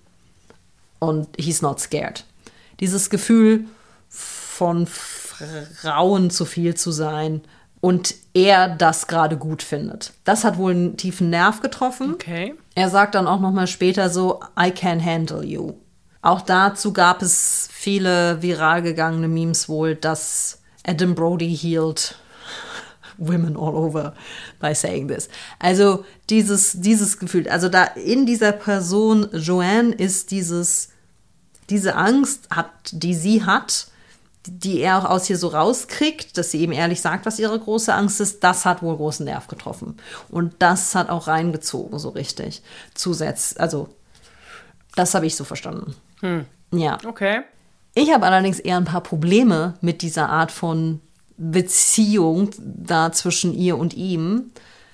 Und he's not scared. Dieses Gefühl von Frauen zu viel zu sein und er das gerade gut findet. Das hat wohl einen tiefen Nerv getroffen. Okay. Er sagt dann auch noch mal später so, I can handle you. Auch dazu gab es viele viral gegangene Memes wohl, dass Adam Brody healed women all over by saying this. Also dieses, dieses Gefühl, also da in dieser Person Joanne ist dieses, diese Angst, hat, die sie hat, die er auch aus ihr so rauskriegt, dass sie eben ehrlich sagt, was ihre große Angst ist, das hat wohl großen Nerv getroffen. Und das hat auch reingezogen, so richtig. Zusätzlich, also das habe ich so verstanden. Hm. Ja. Okay. Ich habe allerdings eher ein paar Probleme mit dieser Art von Beziehung da zwischen ihr und ihm,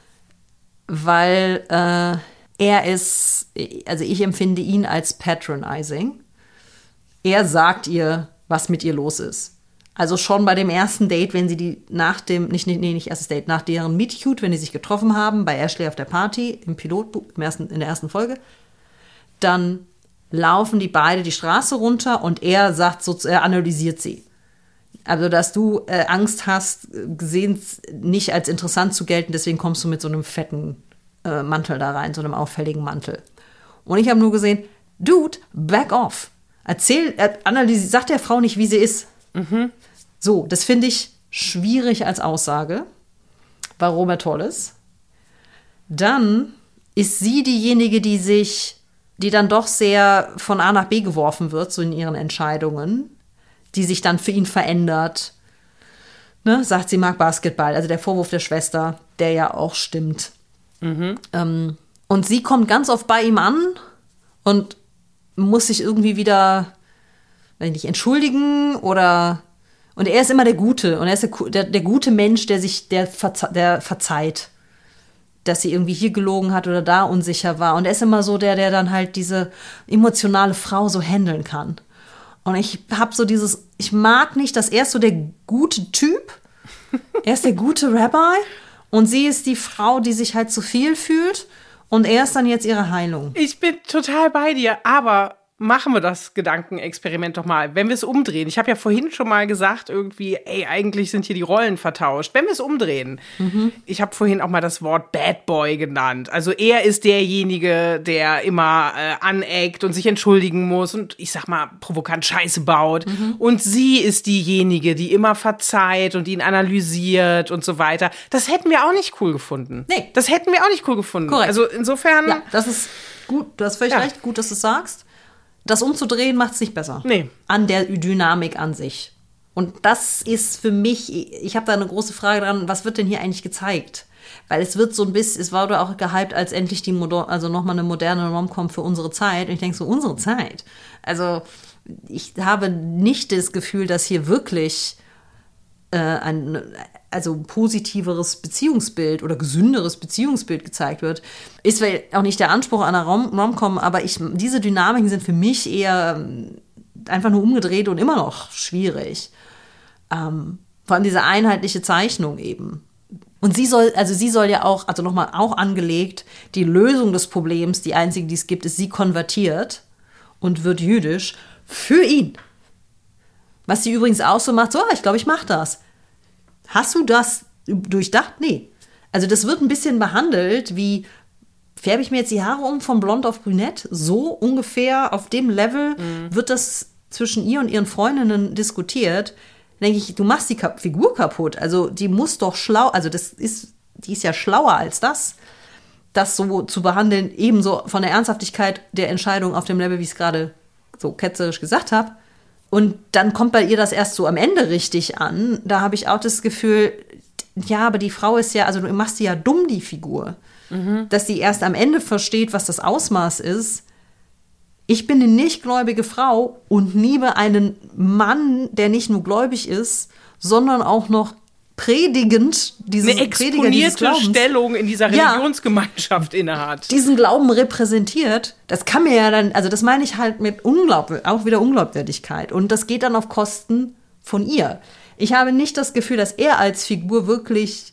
weil äh, er ist, also ich empfinde ihn als patronizing. Er sagt ihr, was mit ihr los ist. Also schon bei dem ersten Date, wenn sie die nach dem, nicht, nee, nicht erstes Date, nach deren Meet Cute, wenn die sich getroffen haben, bei Ashley auf der Party, im Pilotbuch, im ersten, in der ersten Folge, dann laufen die beide die Straße runter und er sagt so, er analysiert sie. Also, dass du äh, Angst hast, gesehen nicht als interessant zu gelten, deswegen kommst du mit so einem fetten äh, Mantel da rein, so einem auffälligen Mantel. Und ich habe nur gesehen, Dude, back off. Erzähl, äh, analysier, sag der Frau nicht, wie sie ist. Mhm. So, das finde ich schwierig als Aussage, warum er toll ist. Dann ist sie diejenige, die sich, die dann doch sehr von A nach B geworfen wird, so in ihren Entscheidungen, die sich dann für ihn verändert. Ne, sagt, sie mag Basketball. Also der Vorwurf der Schwester, der ja auch stimmt. Mhm. Ähm, und sie kommt ganz oft bei ihm an und muss sich irgendwie wieder, weiß nicht, entschuldigen oder. Und er ist immer der Gute. Und er ist der, der, der gute Mensch, der sich, der, verze- der verzeiht, dass sie irgendwie hier gelogen hat oder da unsicher war. Und er ist immer so der, der dann halt diese emotionale Frau so handeln kann. Und ich habe so dieses, ich mag nicht, dass er ist so der gute Typ, er ist der gute Rabbi und sie ist die Frau, die sich halt zu viel fühlt und er ist dann jetzt ihre Heilung. Ich bin total bei dir, aber machen wir das Gedankenexperiment doch mal. Wenn wir es umdrehen, ich habe ja vorhin schon mal gesagt, irgendwie, ey, eigentlich sind hier die Rollen vertauscht. Wenn wir es umdrehen, mhm. ich habe vorhin auch mal das Wort Bad Boy genannt. Also er ist derjenige, der immer äh, aneckt und sich entschuldigen muss und ich sag mal, provokant Scheiße baut. Mhm. Und sie ist diejenige, die immer verzeiht und ihn analysiert und so weiter. Das hätten wir auch nicht cool gefunden. Nee. Das hätten wir auch nicht cool gefunden. Korrekt. Also insofern. Ja, das ist gut, du hast völlig ja. recht, gut, dass du es sagst. Das umzudrehen macht es nicht besser. Nee. An der Dynamik an sich. Und das ist für mich, ich habe da eine große Frage dran, was wird denn hier eigentlich gezeigt? Weil es wird so ein bisschen, es wurde auch gehypt als endlich die, Moder- also nochmal eine moderne Rom-Com für unsere Zeit. Und ich denke so, unsere Zeit? Also ich habe nicht das Gefühl, dass hier wirklich äh, ein also positiveres Beziehungsbild oder gesünderes Beziehungsbild gezeigt wird. Ist zwar auch nicht der Anspruch einer Rom- Rom-Com, aber ich, diese Dynamiken sind für mich eher einfach nur umgedreht und immer noch schwierig. Ähm, vor allem diese einheitliche Zeichnung eben. Und sie soll, also sie soll ja auch, also nochmal auch angelegt, die Lösung des Problems, die einzige, die es gibt, ist, sie konvertiert und wird jüdisch für ihn. Was sie übrigens auch so macht, so, ah, ich glaube, ich mache das. Hast du das durchdacht? Nee. Also das wird ein bisschen behandelt, wie färbe ich mir jetzt die Haare um von blond auf brünett? So ungefähr auf dem Level mhm. wird das zwischen ihr und ihren Freundinnen diskutiert. Denke ich, du machst die Kap- Figur kaputt. Also die muss doch schlau, also das ist, die ist ja schlauer als das, das so zu behandeln, ebenso von der Ernsthaftigkeit der Entscheidung auf dem Level, wie ich es gerade so ketzerisch gesagt habe. Und dann kommt bei ihr das erst so am Ende richtig an. Da habe ich auch das Gefühl, ja, aber die Frau ist ja, also du machst sie ja dumm, die Figur. Mhm. Dass sie erst am Ende versteht, was das Ausmaß ist. Ich bin eine nichtgläubige Frau und liebe einen Mann, der nicht nur gläubig ist, sondern auch noch predigend dieses eine exponierte Stellung in dieser Religionsgemeinschaft ja, innehat. Diesen Glauben repräsentiert, das kann mir ja dann, also das meine ich halt mit Unglaub, auch wieder Unglaubwürdigkeit. Und das geht dann auf Kosten von ihr. Ich habe nicht das Gefühl, dass er als Figur wirklich,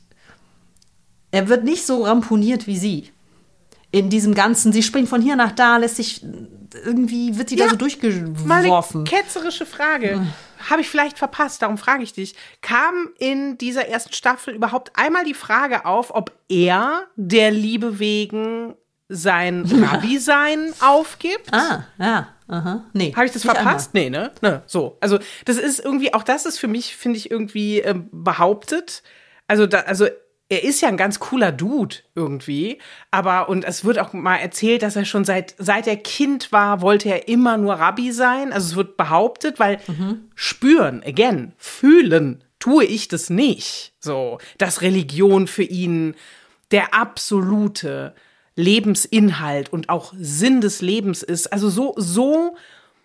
er wird nicht so ramponiert wie sie. In diesem Ganzen, sie springt von hier nach da, lässt sich, irgendwie wird sie ja, da so durchgeworfen. Mal eine ketzerische Frage. Mhm. Habe ich vielleicht verpasst, darum frage ich dich. Kam in dieser ersten Staffel überhaupt einmal die Frage auf, ob er der Liebe wegen sein Rabbi-Sein aufgibt? Ah, ja, aha, nee. Habe ich das verpasst? Einmal. Nee, ne? ne? So, also das ist irgendwie, auch das ist für mich, finde ich, irgendwie äh, behauptet. Also, da, also er ist ja ein ganz cooler Dude irgendwie, aber, und es wird auch mal erzählt, dass er schon seit, seit er Kind war, wollte er immer nur Rabbi sein. Also es wird behauptet, weil mhm. spüren, again, fühlen, tue ich das nicht. So, dass Religion für ihn der absolute Lebensinhalt und auch Sinn des Lebens ist. Also so, so,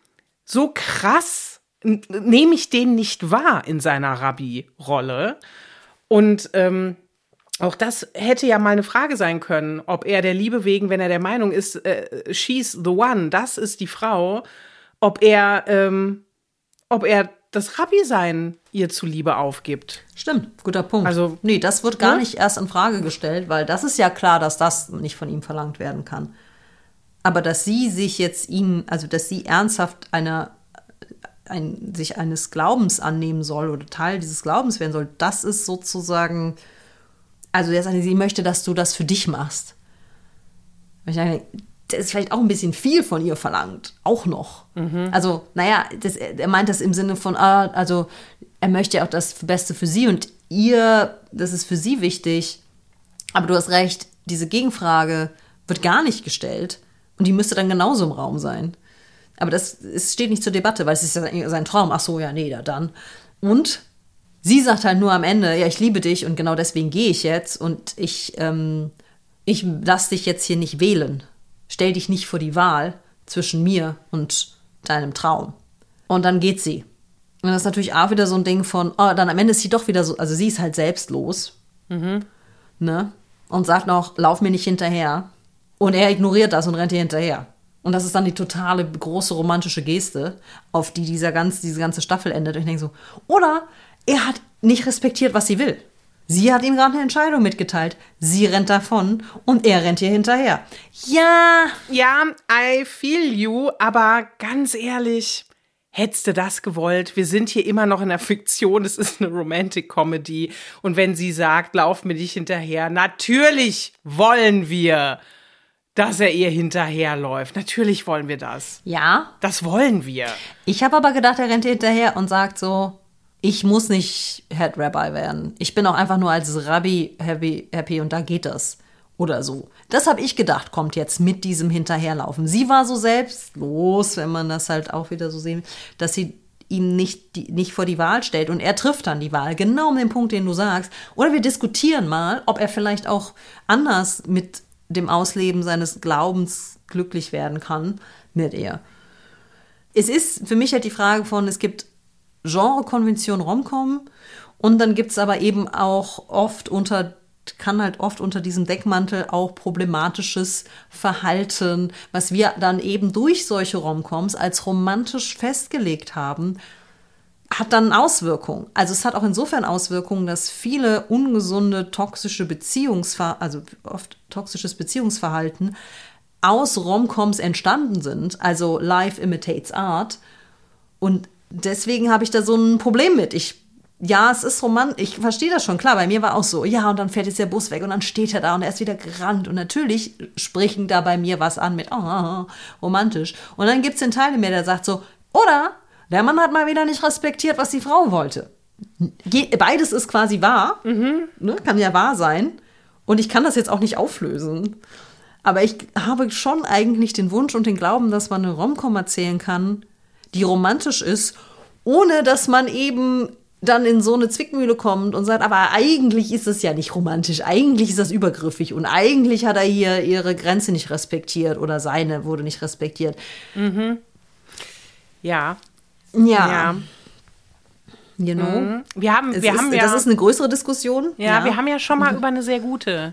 so krass nehme ich den nicht wahr in seiner Rabbi-Rolle. Und, ähm, auch das hätte ja mal eine Frage sein können, ob er der Liebe wegen, wenn er der Meinung ist, äh, she's the one, das ist die Frau, ob er, ähm, ob er das Rabbi-Sein ihr zuliebe aufgibt. Stimmt, guter Punkt. Also, nee, das wird gar ne? nicht erst in Frage gestellt, weil das ist ja klar, dass das nicht von ihm verlangt werden kann. Aber dass sie sich jetzt ihn, also dass sie ernsthaft einer, ein, sich eines Glaubens annehmen soll oder Teil dieses Glaubens werden soll, das ist sozusagen. Also der sagt, sie möchte, dass du das für dich machst. Ich denke, das ist vielleicht auch ein bisschen viel von ihr verlangt. Auch noch. Mhm. Also, naja, das, er meint das im Sinne von, ah, also er möchte ja auch das Beste für sie und ihr, das ist für sie wichtig. Aber du hast recht, diese Gegenfrage wird gar nicht gestellt und die müsste dann genauso im Raum sein. Aber das es steht nicht zur Debatte, weil es ist ja sein Traum. Ach so, ja, nee, da dann. Und sie sagt halt nur am Ende, ja, ich liebe dich und genau deswegen gehe ich jetzt und ich, ähm, ich lass dich jetzt hier nicht wählen. Stell dich nicht vor die Wahl zwischen mir und deinem Traum. Und dann geht sie. Und das ist natürlich auch wieder so ein Ding von, oh, dann am Ende ist sie doch wieder so, also sie ist halt selbstlos. Mhm. Ne? Und sagt noch, lauf mir nicht hinterher. Und er ignoriert das und rennt ihr hinterher. Und das ist dann die totale große romantische Geste, auf die dieser ganz, diese ganze Staffel endet. Und ich denke so, oder er hat nicht respektiert, was sie will. Sie hat ihm gerade eine Entscheidung mitgeteilt. Sie rennt davon und er rennt ihr hinterher. Ja. Ja, I feel you, aber ganz ehrlich, hättest du das gewollt? Wir sind hier immer noch in der Fiktion, es ist eine Romantic Comedy. Und wenn sie sagt, lauf mir nicht hinterher, natürlich wollen wir, dass er ihr hinterherläuft. Natürlich wollen wir das. Ja. Das wollen wir. Ich habe aber gedacht, er rennt ihr hinterher und sagt so, ich muss nicht Head Rabbi werden. Ich bin auch einfach nur als Rabbi happy, happy und da geht das. Oder so. Das habe ich gedacht, kommt jetzt mit diesem Hinterherlaufen. Sie war so selbstlos, wenn man das halt auch wieder so sehen, dass sie ihn nicht, die, nicht vor die Wahl stellt und er trifft dann die Wahl, genau um den Punkt, den du sagst. Oder wir diskutieren mal, ob er vielleicht auch anders mit dem Ausleben seines Glaubens glücklich werden kann mit ihr. Es ist für mich halt die Frage von, es gibt Genre-Konvention Rom-Com und dann gibt es aber eben auch oft unter kann halt oft unter diesem Deckmantel auch problematisches Verhalten, was wir dann eben durch solche Romcoms als romantisch festgelegt haben, hat dann Auswirkungen. Also es hat auch insofern Auswirkungen, dass viele ungesunde, toxische Beziehungsverhalten, also oft toxisches Beziehungsverhalten aus Romcoms entstanden sind. Also Life imitates Art. Und deswegen habe ich da so ein Problem mit. Ich Ja, es ist romantisch. Ich verstehe das schon, klar. Bei mir war auch so, ja, und dann fährt jetzt der Bus weg und dann steht er da und er ist wieder gerannt. Und natürlich sprechen da bei mir was an mit, oh, romantisch. Und dann gibt es den Teil in mir, der sagt so, oder der Mann hat mal wieder nicht respektiert, was die Frau wollte. Beides ist quasi wahr, mhm. ne, kann ja wahr sein. Und ich kann das jetzt auch nicht auflösen. Aber ich habe schon eigentlich den Wunsch und den Glauben, dass man eine Rom-Com erzählen kann, die romantisch ist, ohne dass man eben dann in so eine Zwickmühle kommt und sagt, aber eigentlich ist es ja nicht romantisch, eigentlich ist das übergriffig und eigentlich hat er hier ihre Grenze nicht respektiert oder seine wurde nicht respektiert. Mhm. Ja. Ja. Ja. You know? Mhm. Wir haben, wir ist, haben ja, das ist eine größere Diskussion. Ja, ja. wir haben ja schon mal mhm. über eine sehr gute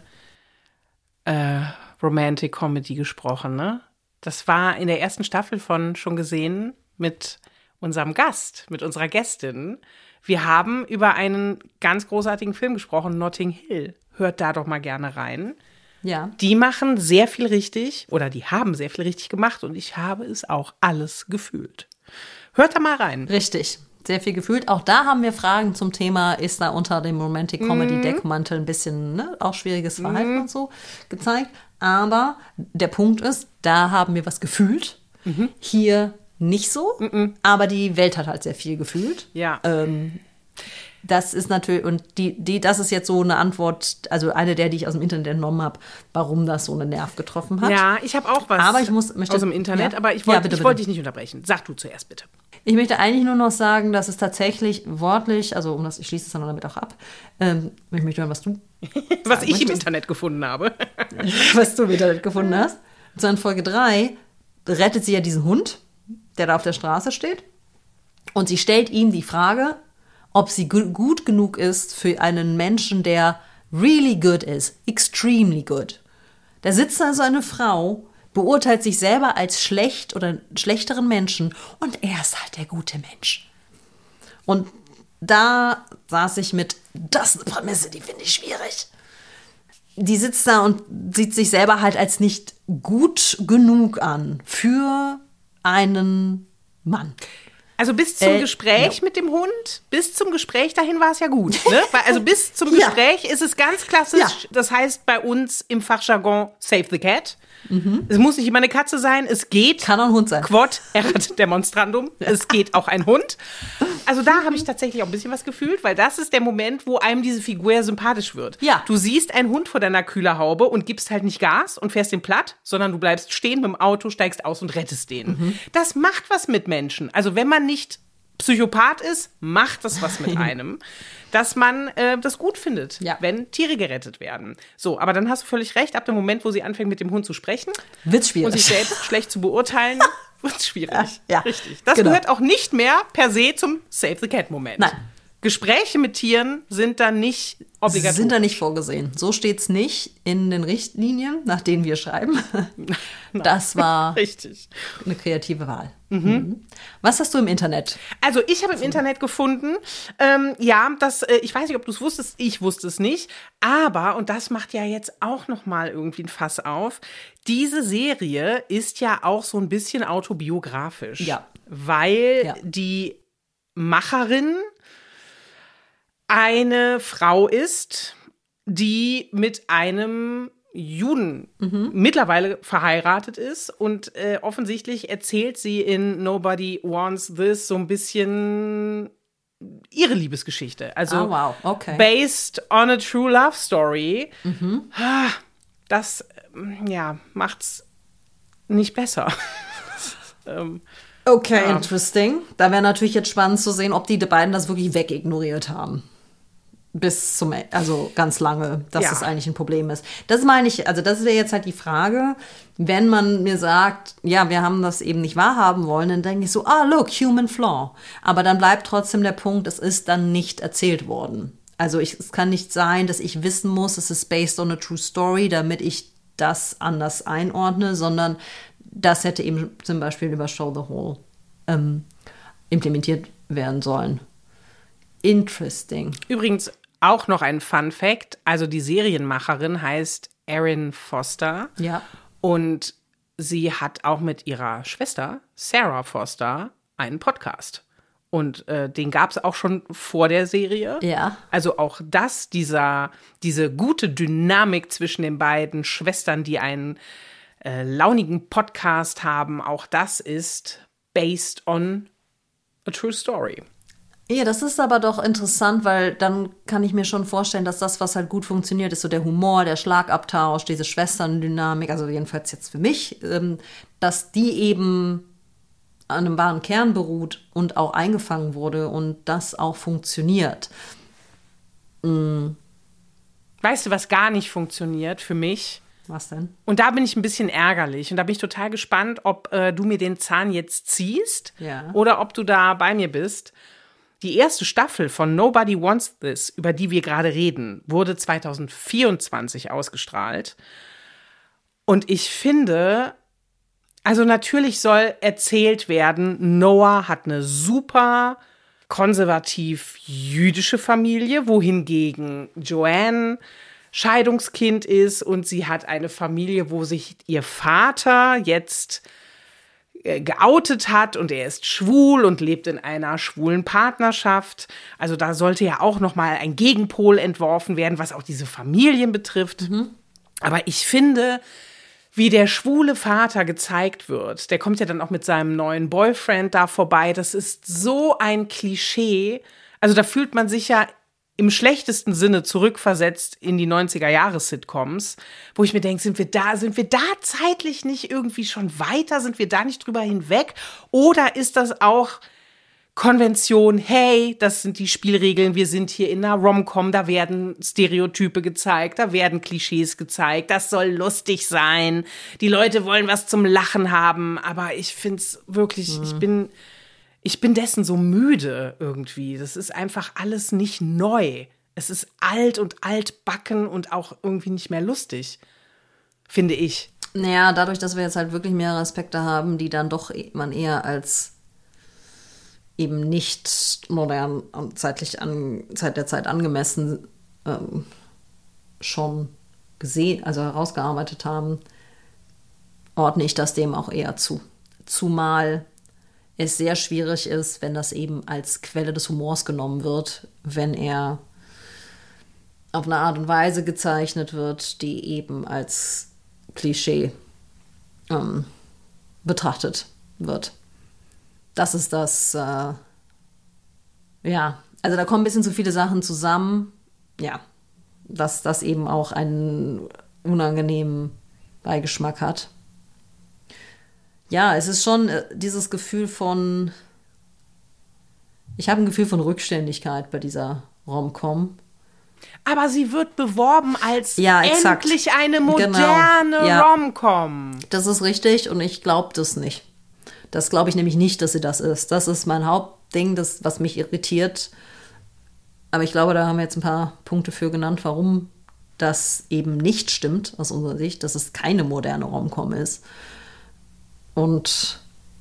äh, Romantic Comedy gesprochen, ne? Das war in der ersten Staffel von Schon gesehen mit unserem Gast, mit unserer Gästin. Wir haben über einen ganz großartigen Film gesprochen, Notting Hill. Hört da doch mal gerne rein. Ja. Die machen sehr viel richtig oder die haben sehr viel richtig gemacht und ich habe es auch alles gefühlt. Hört da mal rein. Richtig, sehr viel gefühlt. Auch da haben wir Fragen zum Thema, ist da unter dem Romantic Comedy Deckmantel ein bisschen, ne, auch schwieriges Verhalten mm. und so gezeigt. Aber der Punkt ist, da haben wir was gefühlt. Mhm. Hier nicht so, Mm-mm. aber die Welt hat halt sehr viel gefühlt. Ja. Ähm, das ist natürlich, und die, die, das ist jetzt so eine Antwort, also eine der, die ich aus dem Internet entnommen habe, warum das so einen Nerv getroffen hat. Ja, ich habe auch was aber ich muss, möchte, aus dem Internet, ja? aber ich wollte ja, bitte, ich wollt dich nicht unterbrechen. Sag du zuerst bitte. Ich möchte eigentlich nur noch sagen, dass es tatsächlich wortlich, also um das, ich schließe es dann damit auch ab, ähm, ich möchte hören, was du was ich möchtest. im Internet gefunden habe. Was du im Internet gefunden hast. So in Folge drei rettet sie ja diesen Hund, der da auf der Straße steht. Und sie stellt ihm die Frage, ob sie gu- gut genug ist für einen Menschen, der really good ist, extremely good. Da sitzt also eine Frau, beurteilt sich selber als schlecht oder einen schlechteren Menschen und er ist halt der gute Mensch. Und da saß ich mit, das ist eine Prämisse, die finde ich schwierig. Die sitzt da und sieht sich selber halt als nicht gut genug an für einen Mann. Also bis zum äh, Gespräch ja. mit dem Hund, bis zum Gespräch dahin war es ja gut. Ne? Weil, also bis zum Ja. Gespräch ist es ganz klassisch, Ja. das heißt bei uns im Fachjargon Save the Cat. Mhm. Es muss nicht immer eine Katze sein, es geht. Kann auch ein Hund sein. Quod erat demonstrandum, ja. Es geht auch ein Hund. Also da habe ich tatsächlich auch ein bisschen was gefühlt, weil das ist der Moment, wo einem diese Figur sympathisch wird. Ja. Du siehst einen Hund vor deiner Kühlerhaube und gibst halt nicht Gas und fährst den platt, sondern du bleibst stehen mit dem Auto, steigst aus und rettest den. Mhm. Das macht was mit Menschen. Also wenn man nicht Psychopath ist, macht das was mit einem, dass man äh, das gut findet, ja. wenn Tiere gerettet werden. So, aber dann hast du völlig recht, ab dem Moment, wo sie anfängt, mit dem Hund zu sprechen wird's schwierig. und sich selbst schlecht zu beurteilen, wird es schwierig. Ja, ja. Richtig. Das genau. gehört auch nicht mehr per se zum Save the Cat-Moment. Nein. Gespräche mit Tieren sind dann nicht obligatorisch. Sind da nicht vorgesehen. So steht es nicht in den Richtlinien, nach denen wir schreiben. Das war richtig. Eine kreative Wahl. Mhm. Was hast du im Internet? Also ich habe im Internet gefunden, ähm, ja, das, äh, ich weiß nicht, ob du es wusstest, ich wusste es nicht, aber, und das macht ja jetzt auch noch mal irgendwie ein Fass auf, diese Serie ist ja auch so ein bisschen autobiografisch. Ja. Weil ja. die Macherin eine Frau ist, die mit einem Juden mhm. mittlerweile verheiratet ist und äh, offensichtlich erzählt sie in Nobody Wants This so ein bisschen ihre Liebesgeschichte. Also oh, wow. okay. based on a true love story. Mhm. Das, ja, macht's nicht besser. Ähm, Okay, ja. interesting. Da wäre natürlich jetzt spannend zu sehen, ob die beiden das wirklich wegignoriert haben. Bis zum, E- also ganz lange, dass Ja. das eigentlich ein Problem ist. Das meine ich, also das wäre jetzt halt die Frage, wenn man mir sagt, ja, wir haben das eben nicht wahrhaben wollen, dann denke ich so, ah, look, human flaw. Aber dann bleibt trotzdem der Punkt, es ist dann nicht erzählt worden. Also ich, es kann nicht sein, dass ich wissen muss, es ist based on a true story, damit ich das anders einordne, sondern das hätte eben zum Beispiel über Show the Hole ähm, implementiert werden sollen. Interesting. Übrigens auch noch ein Fun Fact. Also die Serienmacherin heißt Erin Foster. Ja. Und sie hat auch mit ihrer Schwester Sarah Foster einen Podcast. Und äh, den gab es auch schon vor der Serie. Ja. Also auch das, dieser, diese gute Dynamik zwischen den beiden Schwestern, die einen äh, launigen Podcast haben, auch das ist based on a true story. Ja, das ist aber doch interessant, weil dann kann ich mir schon vorstellen, dass das, was halt gut funktioniert, ist so der Humor, der Schlagabtausch, diese Schwesterndynamik, also jedenfalls jetzt für mich, ähm, dass die eben an einem wahren Kern beruht und auch eingefangen wurde und das auch funktioniert. Weißt du, was gar nicht funktioniert für mich? Was denn? Und da bin ich ein bisschen ärgerlich und da bin ich total gespannt, ob äh, du mir den Zahn jetzt ziehst Ja. oder ob du da bei mir bist. Die erste Staffel von Nobody Wants This, über die wir gerade reden, wurde zwanzig vierundzwanzig ausgestrahlt. Und ich finde, also natürlich soll erzählt werden, Noah hat eine super konservativ-jüdische Familie, wohingegen Joanne Scheidungskind ist und sie hat eine Familie, wo sich ihr Vater jetzt äh, geoutet hat und er ist schwul und lebt in einer schwulen Partnerschaft. Also da sollte ja auch noch mal ein Gegenpol entworfen werden, was auch diese Familien betrifft. Aber ich finde, wie der schwule Vater gezeigt wird, der kommt ja dann auch mit seinem neuen Boyfriend da vorbei, das ist so ein Klischee. Also da fühlt man sich ja im schlechtesten Sinne zurückversetzt in die neunziger-Jahres-Sitcoms, wo ich mir denke, sind wir da, sind wir da zeitlich nicht irgendwie schon weiter? Sind wir da nicht drüber hinweg? Oder ist das auch Konvention, hey, das sind die Spielregeln, wir sind hier in einer Rom-Com, da werden Stereotype gezeigt, da werden Klischees gezeigt, das soll lustig sein, die Leute wollen was zum Lachen haben, aber ich find's wirklich, mhm. ich bin... Ich bin dessen so müde irgendwie. Das ist einfach alles nicht neu. Es ist alt und altbacken und auch irgendwie nicht mehr lustig, finde ich. Naja, dadurch, dass wir jetzt halt wirklich mehrere Aspekte haben, die dann doch man eher als eben nicht modern und zeitlich an, Zeit der Zeit angemessen ähm, schon gesehen, also herausgearbeitet haben, ordne ich das dem auch eher zu. Zumal es sehr schwierig ist, wenn das eben als Quelle des Humors genommen wird, wenn er auf eine Art und Weise gezeichnet wird, die eben als Klischee ähm, betrachtet wird. Das ist das, äh, ja, also da kommen ein bisschen zu viele Sachen zusammen, ja, dass das eben auch einen unangenehmen Beigeschmack hat. Ja, es ist schon äh, dieses Gefühl von, ich habe ein Gefühl von Rückständigkeit bei dieser Rom-Com. Aber sie wird beworben als ja, endlich eine moderne genau. ja. Rom-Com. Das ist richtig und ich glaube das nicht. Das glaube ich nämlich nicht, dass sie das ist. Das ist mein Hauptding, das, was mich irritiert. Aber ich glaube, da haben wir jetzt ein paar Punkte für genannt, warum das eben nicht stimmt, aus unserer Sicht, dass es keine moderne Rom-Com ist. Und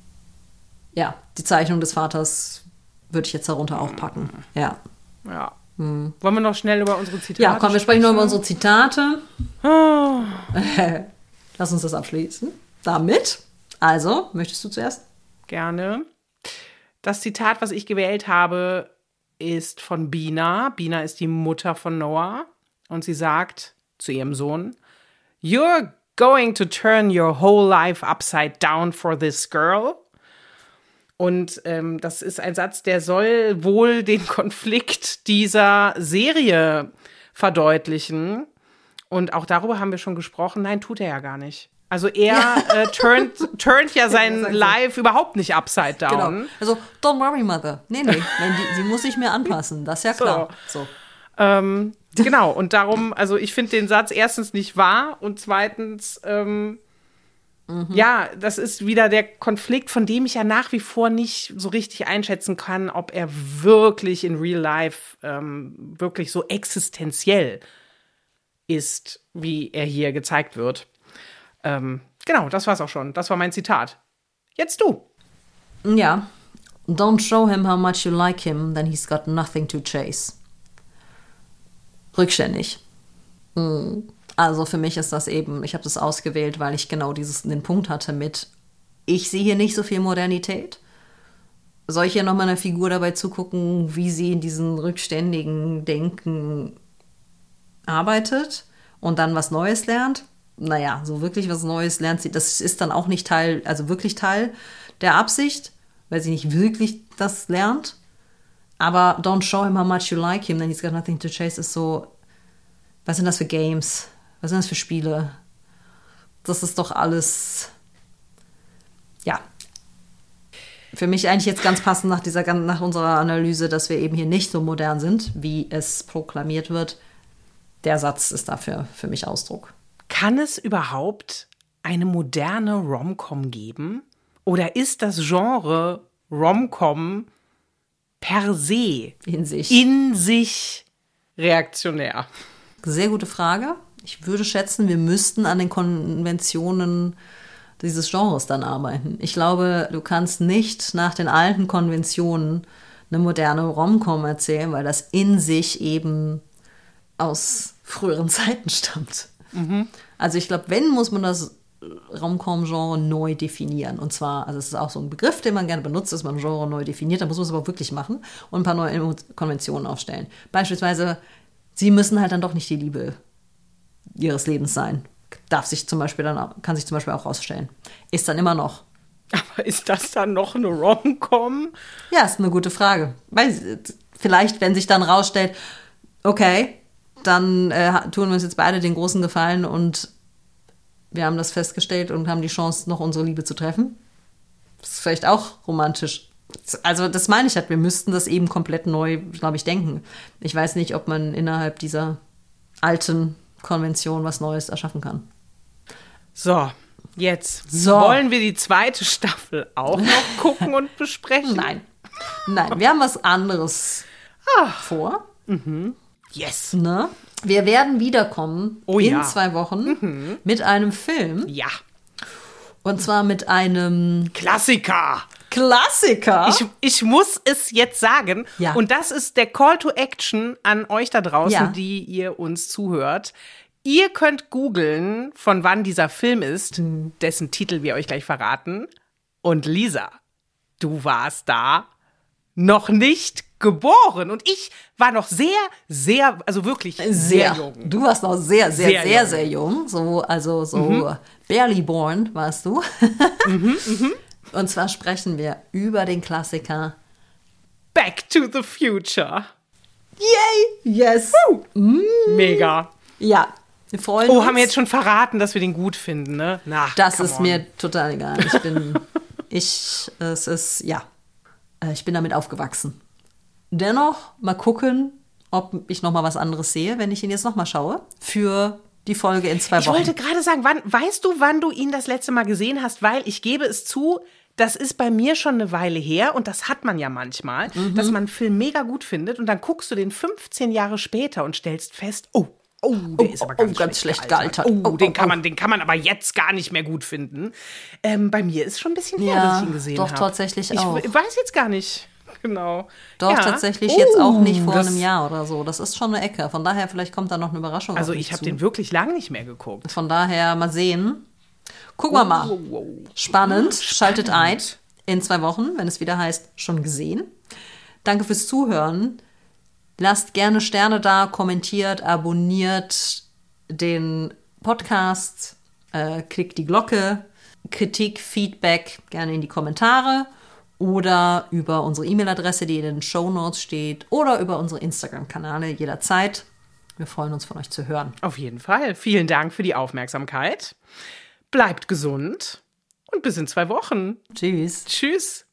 ja, die Zeichnung des Vaters würde ich jetzt darunter auch packen. Ja. Ja. Hm. Wollen wir noch schnell über unsere Zitate Ja, komm, wir sprechen noch über unsere Zitate. Oh. Lass uns das abschließen. Damit. Also, möchtest du zuerst? Gerne. Das Zitat, was ich gewählt habe, ist von Bina. Bina ist die Mutter von Noah. Und sie sagt zu ihrem Sohn, "You're going to turn your whole life upside down for this girl." Und ähm, das ist ein Satz, der soll wohl den Konflikt dieser Serie verdeutlichen. Und auch darüber haben wir schon gesprochen. Nein, tut er ja gar nicht. Also er ja. äh, turnt, turnt ja sein Life überhaupt nicht upside down. Genau. Also, don't worry, Mother. Nee, nee, die, sie muss sich mir anpassen, das ist ja klar. So. so. Ähm, genau, und darum, also ich finde den Satz erstens nicht wahr und zweitens, ähm, mhm. ja, das ist wieder der Konflikt, von dem ich ja nach wie vor nicht so richtig einschätzen kann, ob er wirklich in real life ähm, wirklich so existenziell ist, wie er hier gezeigt wird. Ähm, genau, das war's auch schon. Das war mein Zitat. Jetzt du. Ja. Don't show him how much you like him, then he's got nothing to chase. Rückständig. Also für mich ist das eben, ich habe das ausgewählt, weil ich genau dieses, den Punkt hatte mit, ich sehe hier nicht so viel Modernität. Soll ich hier nochmal einer Figur dabei zugucken, wie sie in diesem rückständigen Denken arbeitet und dann was Neues lernt? Naja, so wirklich was Neues lernt sie, das ist dann auch nicht Teil, also wirklich Teil der Absicht, weil sie nicht wirklich das lernt. Aber don't show him how much you like him, then he's got nothing to chase, ist so, was sind das für Games? Was sind das für Spiele? Das ist doch alles, ja. Für mich eigentlich jetzt ganz passend nach dieser, nach unserer Analyse, dass wir eben hier nicht so modern sind, wie es proklamiert wird. Der Satz ist dafür für mich Ausdruck. Kann es überhaupt eine moderne Rom-Com geben? Oder ist das Genre Rom-Com per se in sich. in sich reaktionär? Sehr gute Frage. Ich würde schätzen, wir müssten an den Konventionen dieses Genres dann arbeiten. Ich glaube, du kannst nicht nach den alten Konventionen eine moderne Rom-Com erzählen, weil das in sich eben aus früheren Zeiten stammt. Mhm. Also ich glaube, wenn, muss man das Rom-Com-Genre neu definieren. Und zwar, also es ist auch so ein Begriff, den man gerne benutzt, dass man ein Genre neu definiert, dann muss man es aber auch wirklich machen und ein paar neue Konventionen aufstellen. Beispielsweise, sie müssen halt dann doch nicht die Liebe ihres Lebens sein. Darf sich zum Beispiel dann, kann sich zum Beispiel auch rausstellen. Ist dann immer noch. Aber ist das dann noch eine Rom-Com? Ja, ist eine gute Frage. Weil vielleicht, wenn sich dann rausstellt, okay, dann äh, tun wir uns jetzt beide den großen Gefallen und wir haben das festgestellt und haben die Chance, noch unsere Liebe zu treffen. Das ist vielleicht auch romantisch. Also das meine ich halt, wir müssten das eben komplett neu, glaube ich, denken. Ich weiß nicht, ob man innerhalb dieser alten Konvention was Neues erschaffen kann. So, jetzt so. Wollen wir die zweite Staffel auch noch gucken und besprechen? Nein, nein, wir haben was anderes ah. vor. Mhm. Yes. Ne? Wir werden wiederkommen oh, in ja. zwei Wochen mhm. mit einem Film. Ja. Und zwar mit einem Klassiker. Klassiker. Ich, ich muss es jetzt sagen. Ja. Und das ist der Call to Action an euch da draußen, ja. die ihr uns zuhört. Ihr könnt googeln, von wann dieser Film ist, hm. dessen Titel wir euch gleich verraten. Und Lisa, du warst da noch nicht geboren. Und ich war noch sehr, sehr, also wirklich sehr, sehr jung. Du warst noch sehr, sehr, sehr, sehr, jung. sehr jung. So, also so mhm. barely born warst du. mhm, mhm. Und zwar sprechen wir über den Klassiker Back to the Future. Yay! Yes! Mm. Mega. Ja, wir freuen oh, uns. Oh, haben wir jetzt schon verraten, dass wir den gut finden, ne? Na, das ist on. mir total egal. Ich bin, ich, es ist, ja, ich bin damit aufgewachsen. Dennoch mal gucken, ob ich noch mal was anderes sehe, wenn ich ihn jetzt noch mal schaue. Für die Folge in zwei ich Wochen. Ich wollte gerade sagen, wann, weißt du, wann du ihn das letzte Mal gesehen hast? Weil ich gebe es zu, das ist bei mir schon eine Weile her und das hat man ja manchmal, mhm. dass man einen Film mega gut findet und dann guckst du den fünfzehn Jahre später und stellst fest, oh, oh, der oh, ist aber oh, ganz, oh, ganz schlecht, schlecht gealtert. gealtert. Oh, oh, den, oh, kann oh. man, den kann man aber jetzt gar nicht mehr gut finden. Ähm, bei mir ist schon ein bisschen her, ja, dass ich ihn gesehen habe. Doch, tatsächlich auch. Ich weiß jetzt gar nicht. Genau. Doch, ja. tatsächlich oh, jetzt auch nicht vor einem Jahr oder so. Das ist schon eine Ecke. Von daher, vielleicht kommt da noch eine Überraschung. Also ich habe den wirklich lange nicht mehr geguckt. Von daher, mal sehen. Gucken oh, wir mal. Oh, oh. Spannend. Spannend. Schaltet ein in zwei Wochen, wenn es wieder heißt, schon gesehen. Danke fürs Zuhören. Lasst gerne Sterne da, kommentiert, abonniert den Podcast, äh, klickt die Glocke, Kritik, Feedback gerne in die Kommentare. Oder über unsere E-Mail-Adresse, die in den Shownotes steht, oder über unsere Instagram-Kanäle jederzeit. Wir freuen uns, von euch zu hören. Auf jeden Fall. Vielen Dank für die Aufmerksamkeit. bleibt gesund und bis in zwei Wochen. Tschüss. Tschüss.